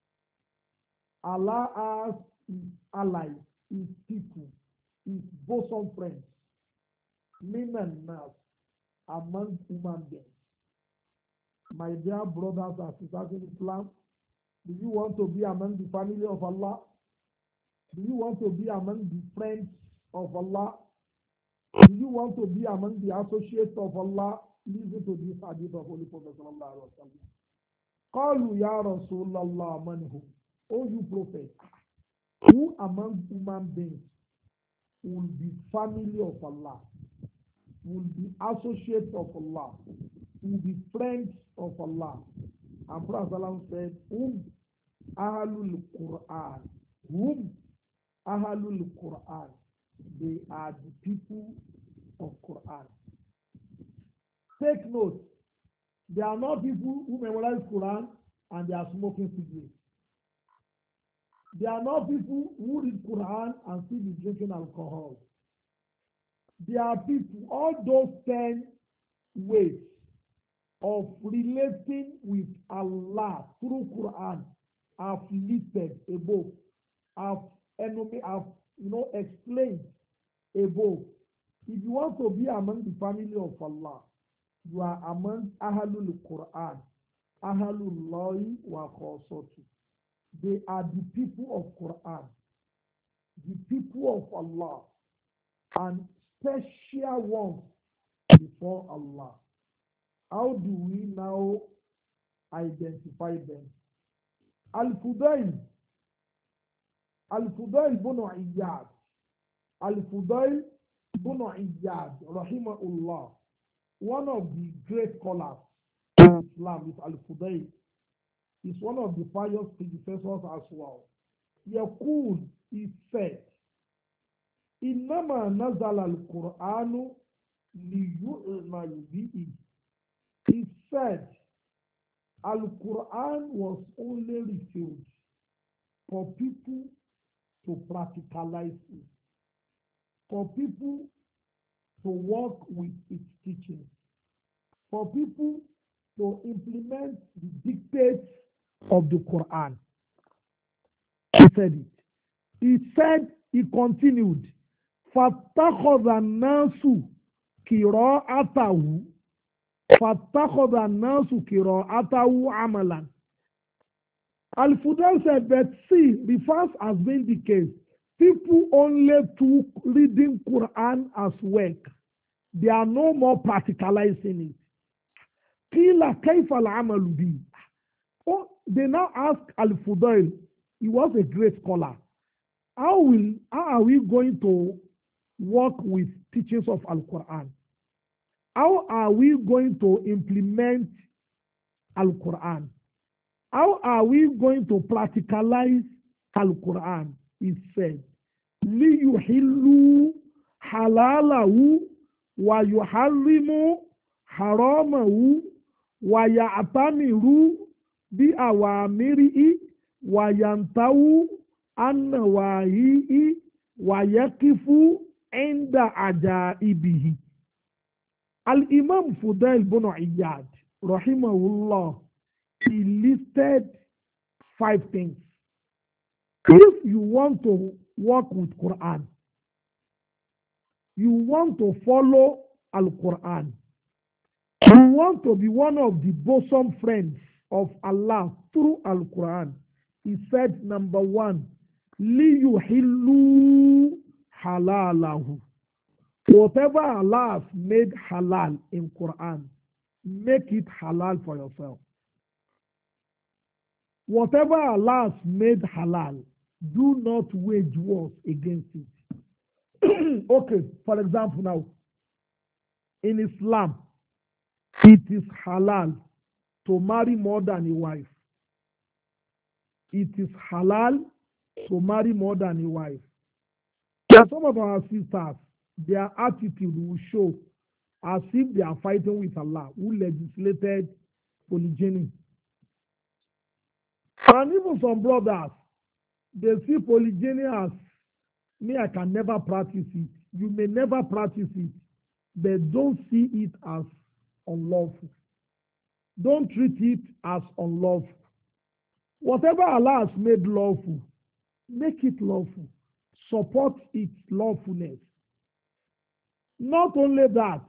Allah has his allies, his people, his bosom friends, men and nas, among human beings. My dear brothers and sisters in Islam, do you want to be among the family of Allah? Do you want to be among the friends of Allah? Do you want to be among the associates of Allah? Listen to this hadith of Holy Prophet sallallahu alaihi wasallam. Qalu ya Rasulallah manhum. O you prophet, who among human beings will be family of Allah, will be associates of Allah, will be friends of Allah? And Prophet sallam said, ahlul Quran. Whom ahlul Quran? They are the people of Quran. Take note, they are not people who memorize Quran and they are smoking cigarettes. They are not people who read Quran and still be drinking alcohol. They are people, all those 10 ways of relating with Allah through Quran have listed above, have explained above. If you want to be among the family of Allah, you are among Ahlul Quran, Ahlullahi wa Khassatuhu. They are the people of Quran, the people of Allah, and special ones before Allah. How do we now identify them? Al-Fudayl bin Iyad, Al-Fudayl bin Iyad, rahimahullah, one of the great scholars in Islam is Al-Fudayl. He's one of the pious predecessors as well. Yaqul, he said, Innama nazala al-Qur'anu liyu'mal bihi. He said, Al-Quran was only revealed for people to practicalize it, for people to work with its teachings, for people to implement the dictates of the Quran. He said it. He said, he continued, فَاتَّخَذَ النَّاسُ قِرَاءَتَهُ فَاتَّخَذَ النَّاسُ قِرَاءَتَهُ عَمَلًا. Al-Fudayl said, but see, the first has been the case. People only took reading Quran as work. They are no more practicalizing it. قِيلَ كَيْفَ الْعَمَلُ بِهِ. Oh, they now ask Al-Fudayl, he was a great scholar. How are we going to work with teachings of Al-Quran? How are we going to implement Al-Quran? How are we going to practicalize Al-Quran? He said, لِيُحِلُّوا حَلَالَهُ وَيُحَرِّمُوا حَرَامَهُ وَيَعْتَمِرُوا بِأَوَامِرِهِ وَيَنْتَهُوا عَنْ نَوَاهِهِ وَيَقِفُوا inda ajaibihi. Al-Imam Fudail bin Iyad, rahimahullah, he listed 5 things. If you want to work with Quran, you want to follow Al-Quran, you want to be one of the bosom friends of Allah through Al-Quran, he said, number 1, liyuhillu halalahu. Whatever Allah has made halal in Quran, make it halal for yourself. Whatever Allah has made halal, do not wage wars against it. Okay, for example now, in Islam, it is halal to marry more than a wife. It is halal to marry more than a wife. And some of our sisters, their attitude will show as if they are fighting with Allah, who legislated polygyny. And even some brothers, they see polygyny as, me, I can never practice it. You may never practice it, but don't see it as unlawful. Don't treat it as unlawful. Whatever Allah has made lawful, make it lawful. Support its lawfulness. Not only that,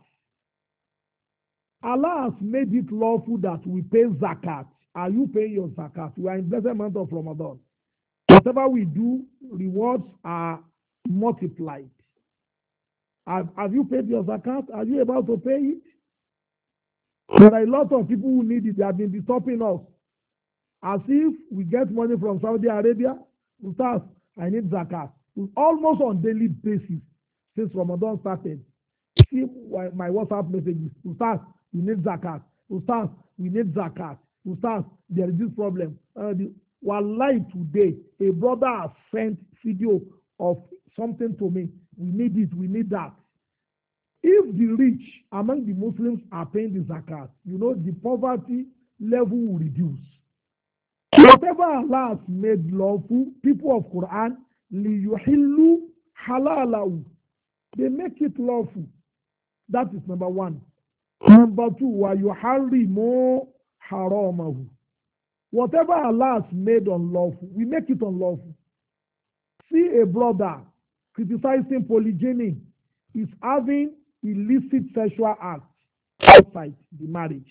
Allah has made it lawful that we pay zakat. Are you paying your zakat? We are in the blessed month of Ramadan. Whatever we do, rewards are multiplied. Have you paid your zakat? Are you about to pay it? There are a lot of people who need it. They have been disturbing us. As if we get money from Saudi Arabia, Ustaz, I need zakat. Almost on daily basis since Ramadan started. See my WhatsApp messages. Ustaz, we need zakat. Ustaz, we need zakat. Ustaz, there is this problem. Wallahi, today, a brother has sent video of something to me. We need it, we need that. If the rich among the Muslims are paying the zakat, you know, the poverty level will reduce. Whatever Allah has made lawful, people of Quran, liyuhillu halalahu. They make it lawful. That is number 1. Number 2, wa yuharrimu haramahu. Whatever Allah has made unlawful, we make it unlawful. See a brother criticizing polygyny is having illicit sexual acts outside the marriage.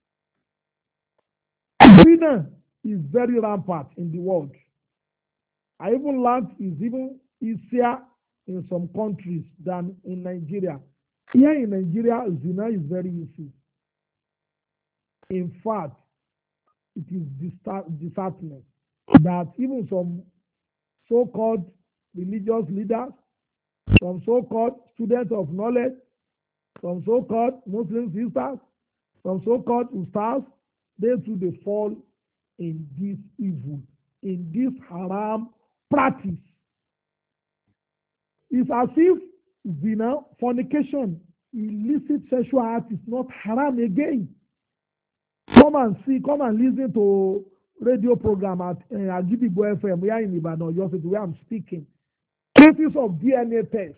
Zina is very rampant in the world. I even learned it's even easier in some countries than in Nigeria. Here in Nigeria, zina is very easy. In fact, it is disheartening that even some so-called religious leaders, some so-called students of knowledge, some so-called Muslim sisters, some so-called ustaz, they too they fall in this evil, in this haram practice. It's as if zina, fornication, illicit sexual act is not haram again. Come and see, come and listen to radio program at Agidigbo FM, we are in Ibadan, where I'm speaking. Cases of DNA test.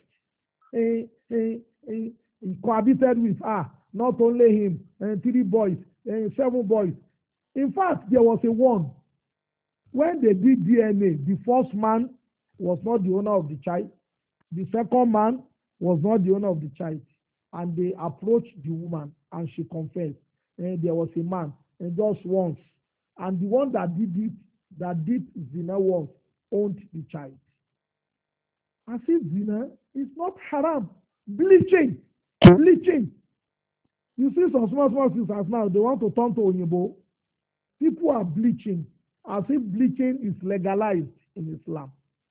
He cohabited with not only him, 3 boys, 7 boys. In fact, there was a one. When they did DNA, the first man was not the owner of the child. The second man was not the owner of the child. And they approached the woman and she confessed. There was a man, and just once. And the one that did zina once, owned the child. As if zina is not haram. Bleaching. You see some small sisters now, they want to turn to Onyibo. People are bleaching as if bleaching is legalized in Islam.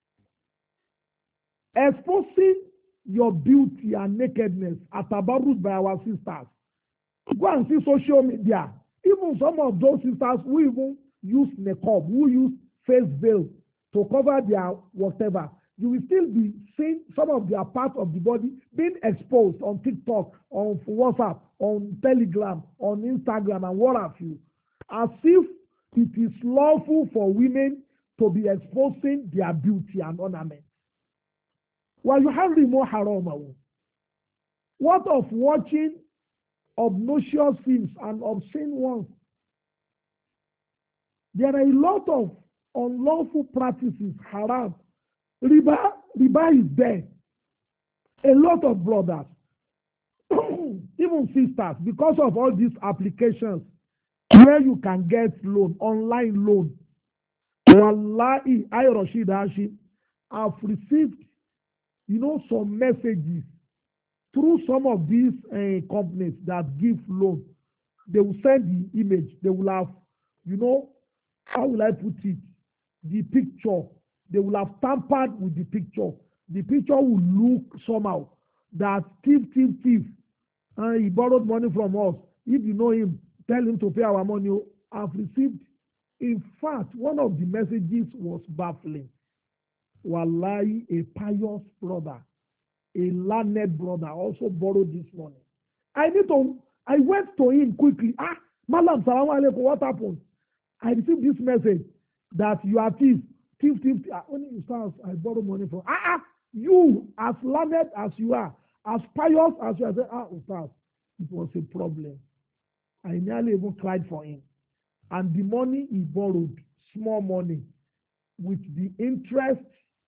Exposing your beauty and nakedness at tabarruk by our sisters. Go and see social media. Even some of those sisters who even use niqab, who use face veil to cover their whatever, you will still be seeing some of their parts of the body being exposed on TikTok, on WhatsApp, on Telegram, on Instagram, and what have you. As if it is lawful for women to be exposing their beauty and ornament. وَيُحَرِّمُ حَرَامَهُ. What of watching obnoxious films and obscene ones? There are a lot of unlawful practices, haram. Riba is there. A lot of brothers, even sisters, because of all these applications where you can get loan, online loan. Wallahi, I Rashid Hashim, have received, some messages through some of these companies that give loan. They will send the image. They will have, how will I put it? The picture. They will have tampered with the picture. The picture will look somehow that thief. He borrowed money from us. If you know him, tell him to pay our money. I've received. In fact, one of the messages was baffling. Wallahi, a pious brother, a learned brother, also borrowed this money. I went to him quickly. Malam, salaam alaikum, what happened? I received this message that you are thief. Only instance, I borrow money from. You, as learned as you are, as pious as you are, Ustaz, it was a problem. I nearly even cried for him. And the money he borrowed, small money, with the interest,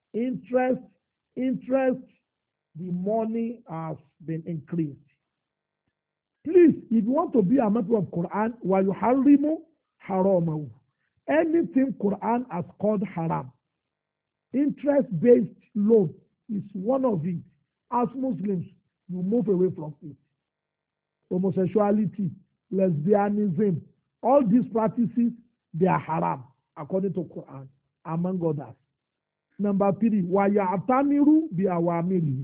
the money has been increased. Please, if you want to be a member of Quran, وَيُحَرِّمُ حَرَامَهُ. Anything Quran has called haram. Interest-based loan is one of it. As Muslims, you move away from it. Homosexuality, lesbianism, all these practices, they are haram according to Quran, among others. Number 3, وَيَعْتَمِرُ بِأَوَامِرِهِ.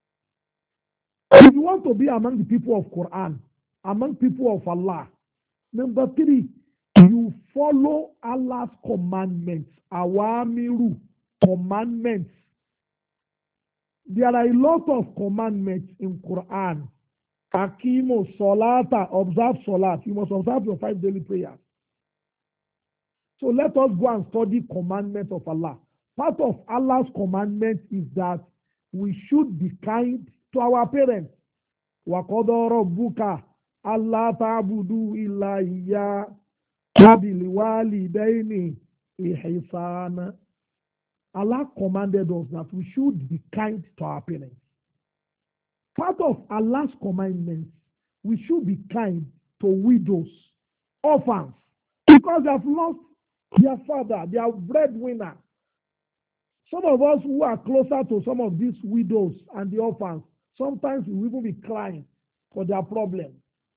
If you want to be among the people of Quran, among people of Allah, number 3, you follow Allah's commandments. Awamiru, commandments. There are a lot of commandments in Quran. Akimu, Salata, observe Salat. You must observe your 5 daily prayers. So let us go and study commandments of Allah. Part of Allah's commandment is that we should be kind to our parents. وَقَضَى رَبُّكَ أَلَّا تَعْبُدُوا إِلَّا إِيَّاهُ وَبِالْوَالِدَيْنِ إِحْسَانًا. Allah commanded us that we should be kind to our parents. Part of Allah's commandments, we should be kind to widows, orphans, because they have lost their father, their breadwinner. Some of us who are closer to some of these widows and the orphans, sometimes we will even be crying for their problem.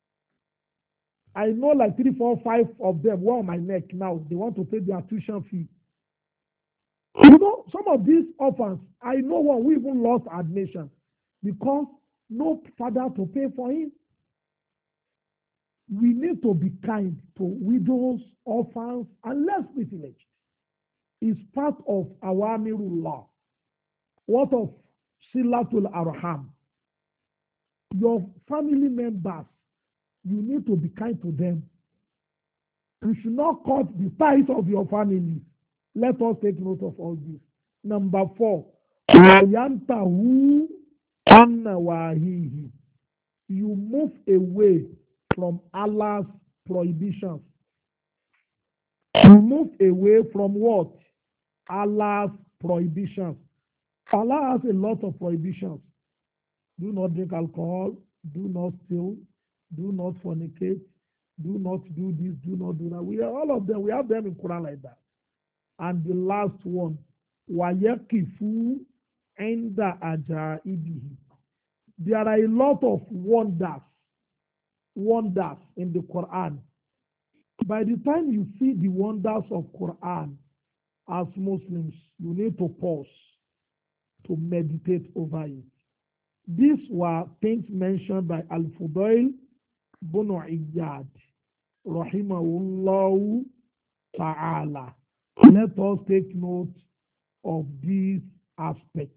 I know like 3, 4, 5 of them were on my neck now. They want to pay their tuition fee. Some of these orphans, I know one who even lost admission because no father to pay for him. We need to be kind to widows, orphans, and less privileged. It's part of Awamirullah. What of Silatul Arham? Your family members, you need to be kind to them. You should not cut the ties of your family. Let us take note of all this. Number 4, Yantahu Annawahihi. You move away from Allah's prohibitions. You move away from what? Allah's prohibitions. Allah has a lot of prohibitions. Do not drink alcohol. Do not steal. Do not fornicate. Do not do this. Do not do that. All of them. We have them in Quran like that. And the last one, wayakifu enda ajaibihi. There are a lot of wonders in the Quran. By the time you see the wonders of Quran, as Muslims, you need to pause to meditate over it. These were things mentioned by Al-Fudail bin Iyad, rahimahullah ta'ala. Let us take note of these aspects.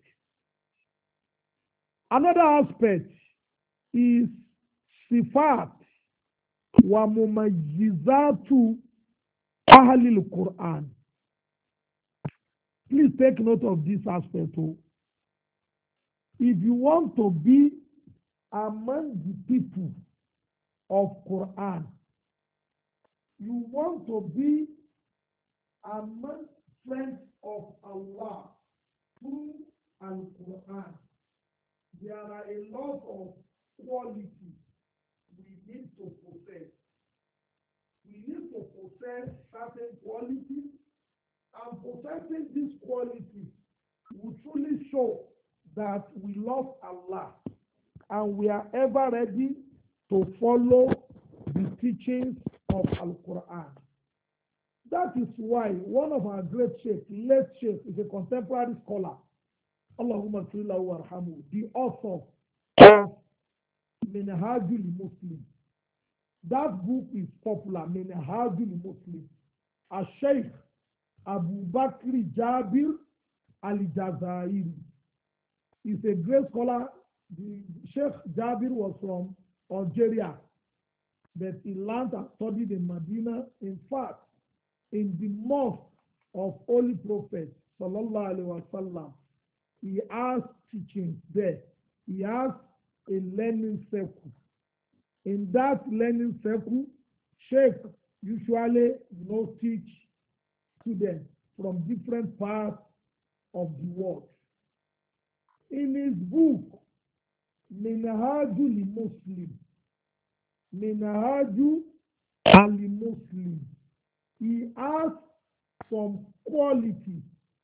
Another aspect is sifat wa mumayyizatu ahli al-Quran. Please take note of this aspect too. If you want to be among the people of Quran, you want to be among friends of Allah through Al-Quran, there are a lot of qualities we need to possess. We need to possess certain qualities, and possessing these qualities will truly show that we love Allah and we are ever ready to follow the teachings of Al-Quran. That is why one of our great sheikhs, late sheikh, is a contemporary scholar, Allahumma salli warhamu, the author of Minhajul Muslim. That book is popular, Minhajul Muslim. A Sheikh Abu Bakr Jabir Al-Jazairi is a great scholar. The Sheikh Jabir was from Algeria, but he learned and studied in Medina. In fact, in the mosque of Holy Prophet Sallallahu Alaihi Wasallam, he has teachings there. He has a learning circle. In that learning circle, Sheikh usually teach students from different parts of the world. In his book, Minhajul Muslim, Minhajul al-Muslim, he has some qualities,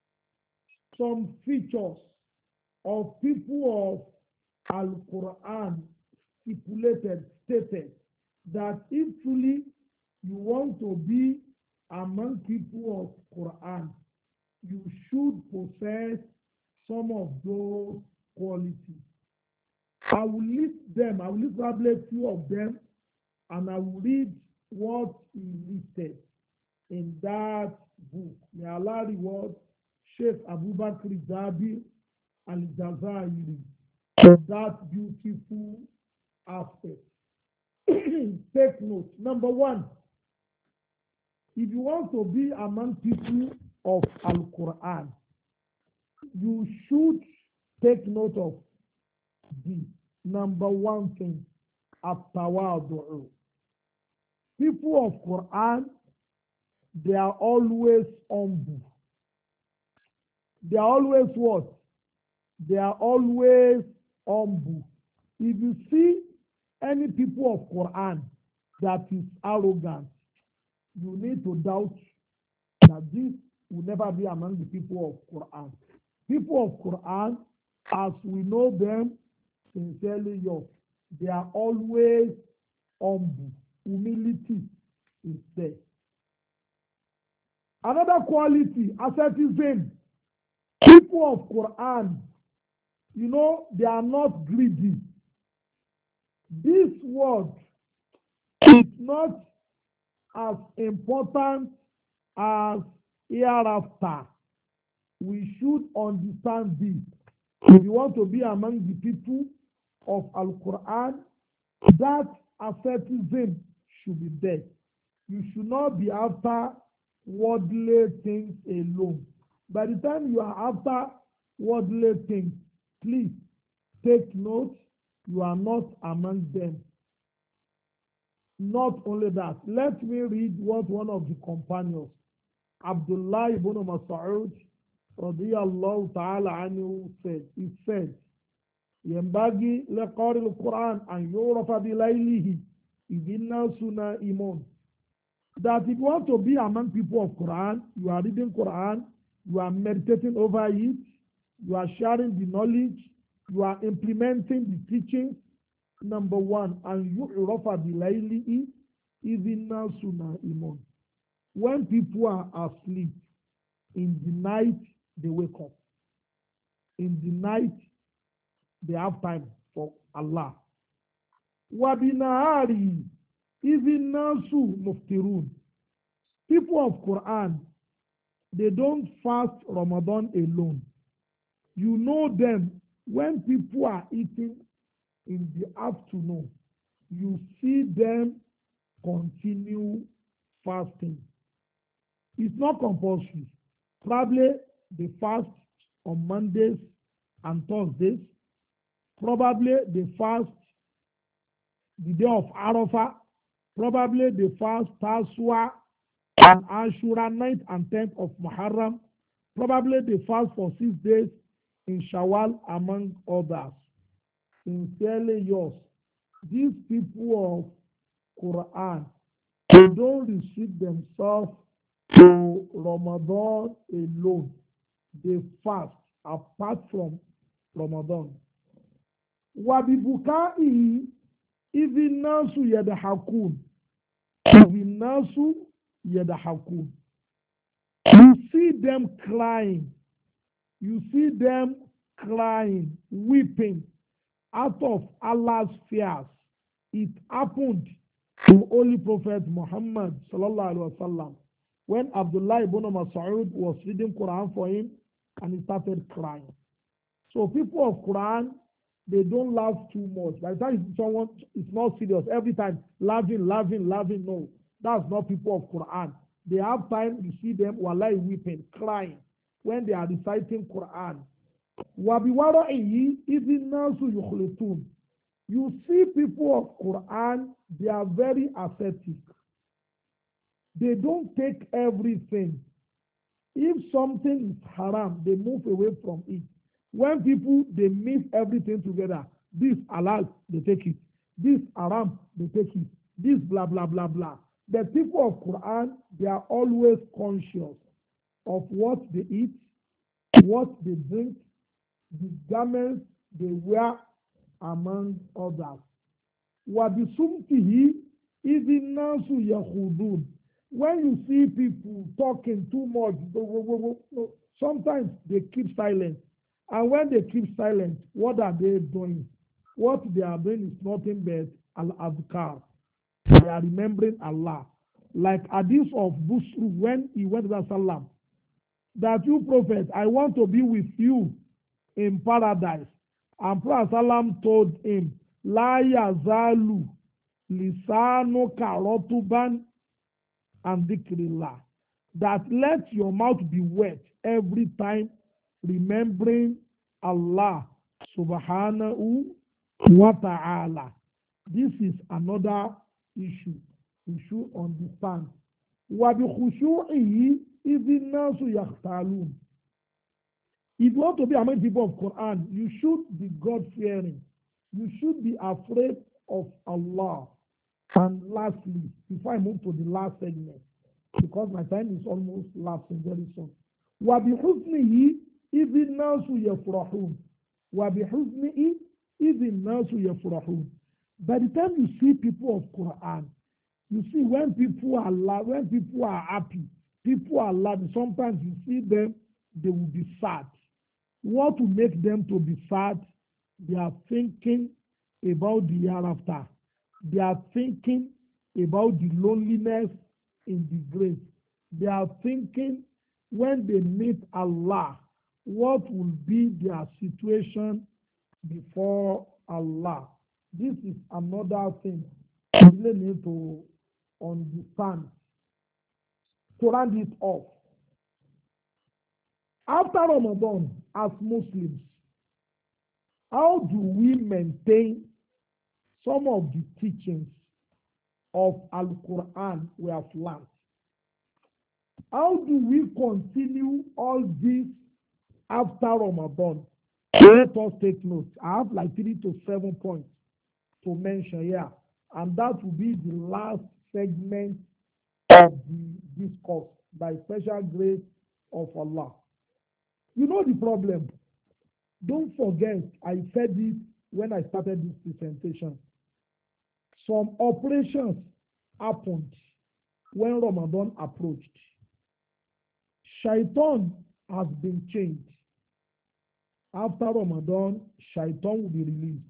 some features of people of Al-Quran stated that if truly you want to be among people of Quran, you should possess some of those qualities. I will list them. I will list probably a few of them, and I will read what he listed in that book. May Allah reward Sheikh Abu Bakr Jabir Al-Jazairi for that beautiful aspect. Take note. Number one, if you want to be among people of Al-Quran, you should take note of the number one thing, at-tawadu. People of Quran, they are always humble. They are always what? They are always humble. If you see any people of Quran that is arrogant, you need to doubt that this will never be among the people of Quran. People of Quran, as we know them sincerely, they are always humble. Humility is there. Another quality, asceticism. People of Quran, they are not greedy. This word is not as important as hereafter. We should understand this. If you want to be among the people of Al-Quran, that asceticism should be there. You should not be after worldly things alone. By the time you are after worldly things, please take note, you are not among them. Not only that, let me read what one of the companions, Abdullah ibn Mas'ud, radiyallahu ta'ala anhu, said. He said, ينبغي لقارئ القرآن أن يعرف بليله إذ الناس نائمون. That if you want to be among people of Quran, you are reading Quran, you are meditating over it, you are sharing the knowledge, you are implementing the teachings. Number one, and يعرف بليله إذ الناس نائمون. When people are asleep, in the night they wake up. In the night they have time for Allah. وَبِنَهَارِهِ إِذِ النَّاسُ مُفْتِرُونَ. People of Quran, they don't fast Ramadan alone. You know them when people are eating in the afternoon. You see them continue fasting. It's not compulsory. Probably they fast on Mondays and Thursdays. Probably they fast the day of Arafah. Probably they fast Taswa and Ashura 9th and 10th of Muharram. Probably they fast for 6 days in Shawwal, among others. Sincerely yours. These people of Quran, they don't restrict themselves to Ramadan alone. They fast apart from Ramadan. Wabibukai even nasu yadahakun. Even nasu yadahakun. You see them crying. You see them crying, weeping out of Allah's fears. It happened to Holy Prophet Muhammad sallallahu alaihi wasallam when Abdullah ibn Mas'ud was reading Quran for him and he started crying. So people of Quran, they don't laugh too much. By the time someone is not serious, every time laughing. No, that's not people of Quran. They have time, you see them wallahi weeping, crying when they are reciting Quran. Wabiwara'ihi idhin nasu yukhlitun. You see people of Quran, they are very ascetic. They don't take everything. If something is haram, they move away from it. When people, they mix everything together, this halal, they take it. This haram, they take it. This blah, blah, blah, blah. The people of Quran, they are always conscious of what they eat, what they drink, the garments they wear, among others. وَبِسُمْتِهِ إِذِ النَّاسُ يَخُوضُونَ. When you see people talking too much, sometimes they keep silent. And when they keep silent, what are they doing? What they are doing is nothing but al-adhkar. They are remembering Allah. Like hadith of Busru when he went to Salam, that you prophet, I want to be with you in paradise. And Prophet Salam told him, La yazalu lisanu karotuban and dhikrillah. That let your mouth be wet every time remembering Allah subhanahu wa ta'ala. This is another issue we should understand. وَبِخُشُوعِهِ إِذِ النَّاسُ يَخْتَالُونَ. If you want to be among people of Quran, you should be God-fearing. You should be afraid of Allah. And lastly, before I move to the last segment, because my time is almost lapsing very soon. وَبِحُسْنِهِ إِذِ النَّاسُ يَفْرَحُونَ. وَبِحُسْنِهِ إِذِ النَّاسُ يَفْرَحُونَ. By the time you see people of Quran, you see when people are when people are happy, people are laughing. Sometimes you see them, they will be sad. What will make them to be sad? They are thinking about the hereafter. They are thinking about the loneliness in the grave. They are thinking when they meet Allah, what will be their situation before Allah. This is another thing we really need to understand. To round it off, after Ramadan, as Muslims, how do we maintain some of the teachings of Al-Quran we have learned? How do we continue all this after Ramadan? Let us take note. I have like 3 to 7 points to mention here, and that will be the last segment of the discourse by special grace of Allah. You know the problem. Don't forget, I said it when I started this presentation. Some operations happened when Ramadan approached. Shaitan has been changed. After Ramadan, Shaitan will be released.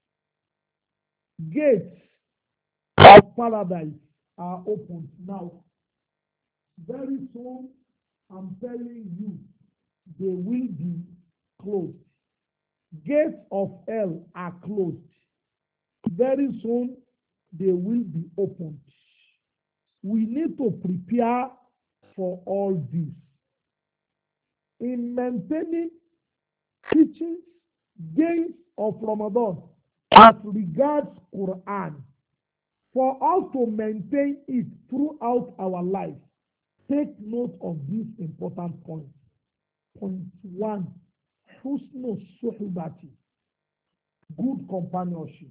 Gates of paradise are opened now. Very soon, I'm telling you, they will be closed. Gates of hell are closed. Very soon, they will be opened. We need to prepare for all this. In maintaining teachings gains of Ramadan as regards Quran, for us to maintain it throughout our life, take note of this important point. Point 1, husnu suhbati, good companionship.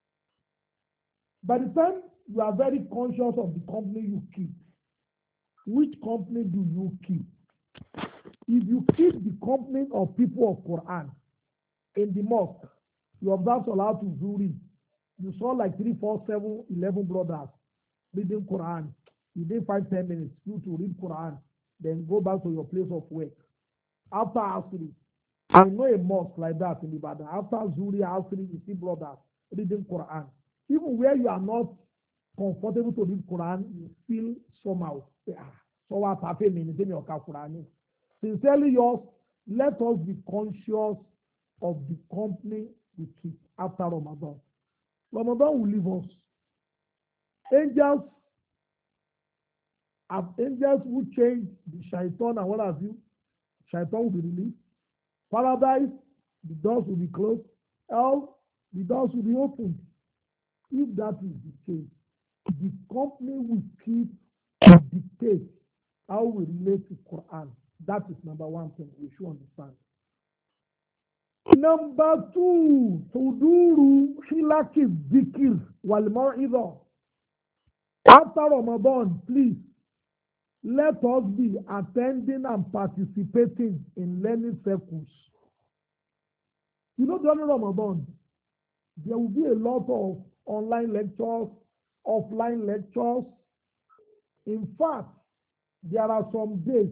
By the time you are very conscious of the company you keep, which company do you keep? If you keep the company of people of Quran in the mosque, you observe Salatul Zuhri, you saw like 3, 4, 7, 11 brothers reading Quran. You did 5, 10 minutes, you to read Quran, then go back to your place of work. After Asri, I know a mosque like that in Ibadan. After Zuhri, Asri, you see brothers reading Quran. Even where you are not comfortable to read Quran, you feel somehow. So what happened in your Quran? Sincerely yours, let us be conscious of the company we keep after Ramadan. Ramadan will leave us. Angels will change the shaitan and what have you. Shaitan will be released. Paradise, the doors will be closed. Hell, the doors will be opened. If that is the case, the company we keep will dictate how we relate to Quran. That is number 1 thing we should understand. Number 2, huduru hilaki dhikr wal mau'izah. After Ramadan, please, let us be attending and participating in learning circles. You know, during Ramadan, there will be a lot of online lectures, offline lectures. In fact, there are some days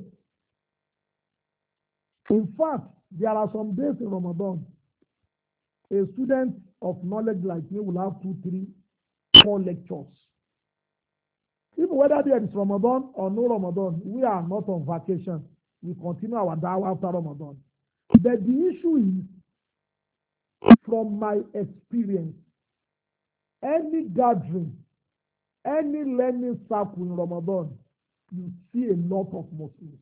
in Ramadan, a student of knowledge like me will have 2, 3, 4 lectures. Even whether there is Ramadan or no Ramadan, we are not on vacation. We continue our dawah after Ramadan. But the issue is, from my experience, any gathering, any learning circle in Ramadan, you see a lot of Muslims.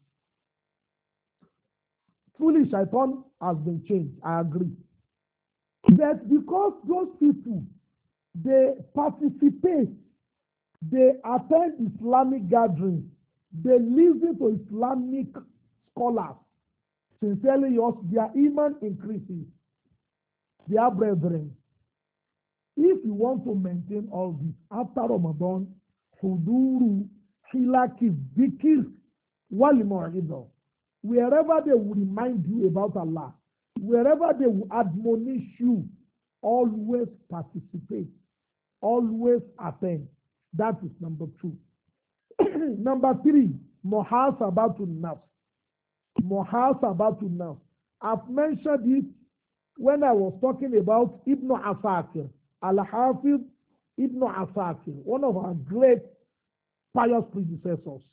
Truly, shaitan has been changed. I agree. But because those people, they participate, they attend Islamic gatherings, they listen to Islamic scholars, sincerely yours, their iman increases. Dear brethren, if you want to maintain all this after Ramadan, huduru hilaki dhikr wal mau'izah, wherever they will remind you about Allah, wherever they will admonish you, always participate, always attend. That is number 2. Number 3, muhasabatun nafs. Muhasabatun nafs. I've mentioned it when I was talking about Ibn Asakir, Al-Hafiz Ibn Asakir, one of our great pious predecessors.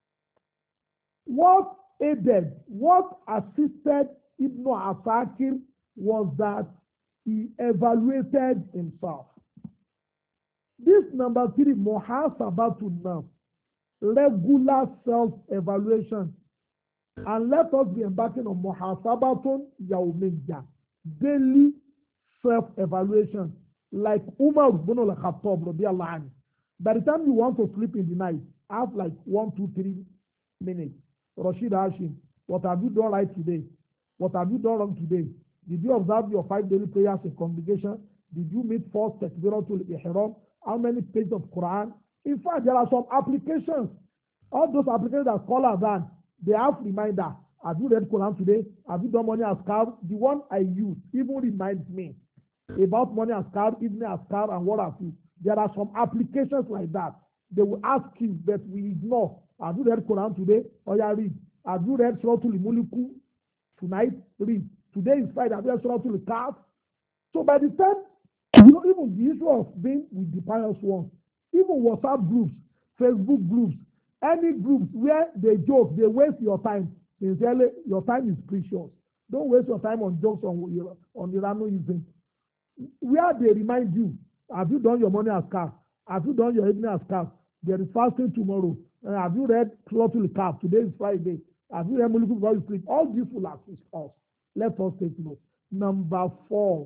What assisted Ibn Asakir was that he evaluated himself. This number 3, muhasabatun nafs, regular self-evaluation. And let us be embarking on muhasabatun yawmiyya, daily self-evaluation. Like Umar ibn al-Khattab radiyallahu anhu. By the time you want to sleep in the night, have like 1, 2, 3 minutes. Rashid Hashim, what have you done right today? What have you done wrong today? Did you observe your 5 daily prayers in congregation? Did you meet 4 takbiratul ihram? How many pages of Quran? In fact, there are some applications. All those applications that scholars done, they have reminder. Have you read Quran today? Have you done morning askar? The one I use even reminds me about morning askar, evening askar, and what have you. There are some applications like that. They will ask you, but we ignore. Have you read Quran today? Or you read. Have you read Surah Al-Mulku tonight? Read. Today is Friday. Have you read Surah Al-Kahf? So by the time, even the issue of being with the pious ones, even WhatsApp groups, Facebook groups, any groups where they joke, they waste your time. Sincerely, your time is precious. Don't waste your time on jokes on Iranoism. Where they remind you, have you done your morning askar? Have you done your evening askar? There is fasting tomorrow. Have you read Suratul Kahf? Today is Friday. Have you read Mulku before you sleep? All this will assist us. Let us take note. Number 4,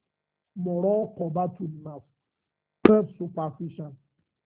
muraqabatun nafs, self-supervision.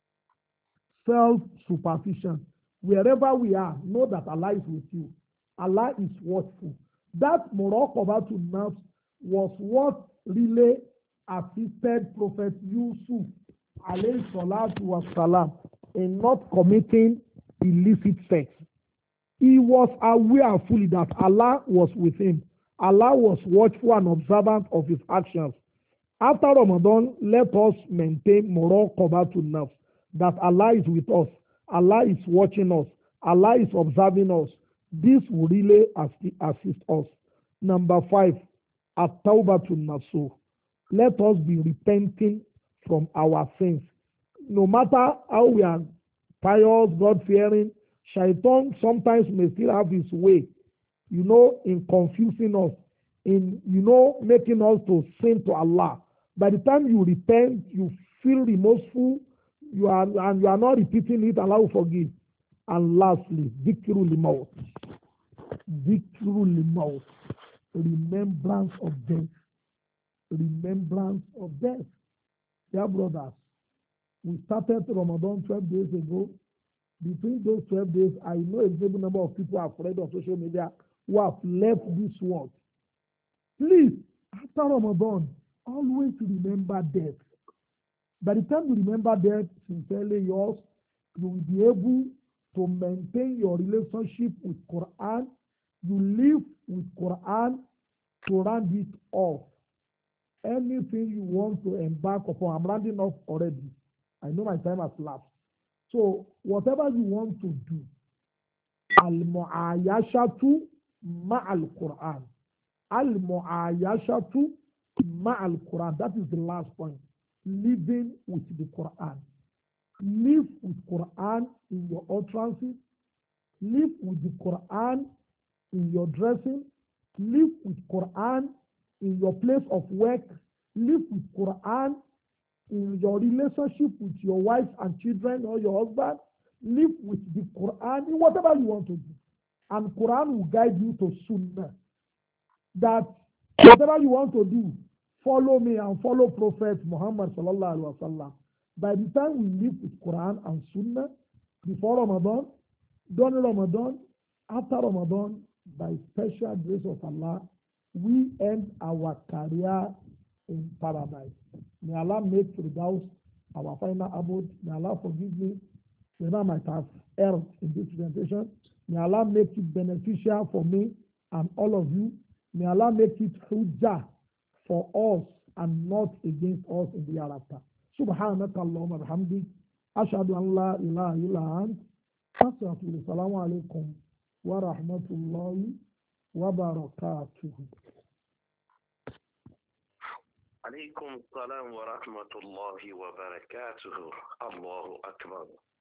Self-supervision. Wherever we are, know that Allah is with you. Allah is watchful. That muraqabatun nafs was what really assisted Prophet Yusuf alayhi salatu wasalam in not committing illicit sex. He was aware fully that Allah was with him. Allah was watchful and observant of his actions. After Ramadan, let us maintain muraqabatun nafs, that Allah is with us, Allah is watching us, Allah is observing us. This will really assist us. Number 5, at-tawbatun nasuh. Let us be repenting from our sins. No matter how we are pious, God-fearing, Shaitan sometimes may still have his way, in confusing us, in, making us to sin to Allah. By the time you repent, you feel remorseful, you are not repeating it, Allah will forgive. And lastly, dhikrul maut. Dhikrul maut. Remembrance of death. Remembrance of death. Dear brothers, we started Ramadan 12 days ago. Between those 12 days, I know a great number of people have read on social media who have left this world. Please, after Ramadan, always remember death. By the time you remember death, sincerely yours, you will be able to maintain your relationship with Quran. You live with Quran to round it off. Anything you want to embark upon, I'm rounding off already. I know my time has lapsed. So whatever you want to do, al-mu'ayashatu ma'al Quran. Al-mu'ayashatu ma'al Quran. That is the last point. Living with the Quran. Live with Quran in your utterances. Live with the Quran in your dressing. Live with Quran in your place of work. Live with Quran in your relationship with your wife and children or your husband. Live with the Quran in whatever you want to do. And Quran will guide you to Sunnah. That whatever you want to do, follow me and follow Prophet Muhammad sallallahu alaihi wasallam. By the time we live with Quran and Sunnah, before Ramadan, during Ramadan, after Ramadan, by special grace of Allah, we end our career in paradise. May Allah make Firdaus our final abode. May Allah forgive me when I might have erred in this presentation. May Allah make it beneficial for me and all of you. May Allah make it hujjah for us and not against us in the hereafter. Subhanaka Allahumma bihamdik. Ashhadu an la ilaha illa ant. Astaghfiruka. Assalamu alaikum wa rahmatullahi wa barakatuh. عليكم السلام ورحمة الله وبركاته. الله أكبر.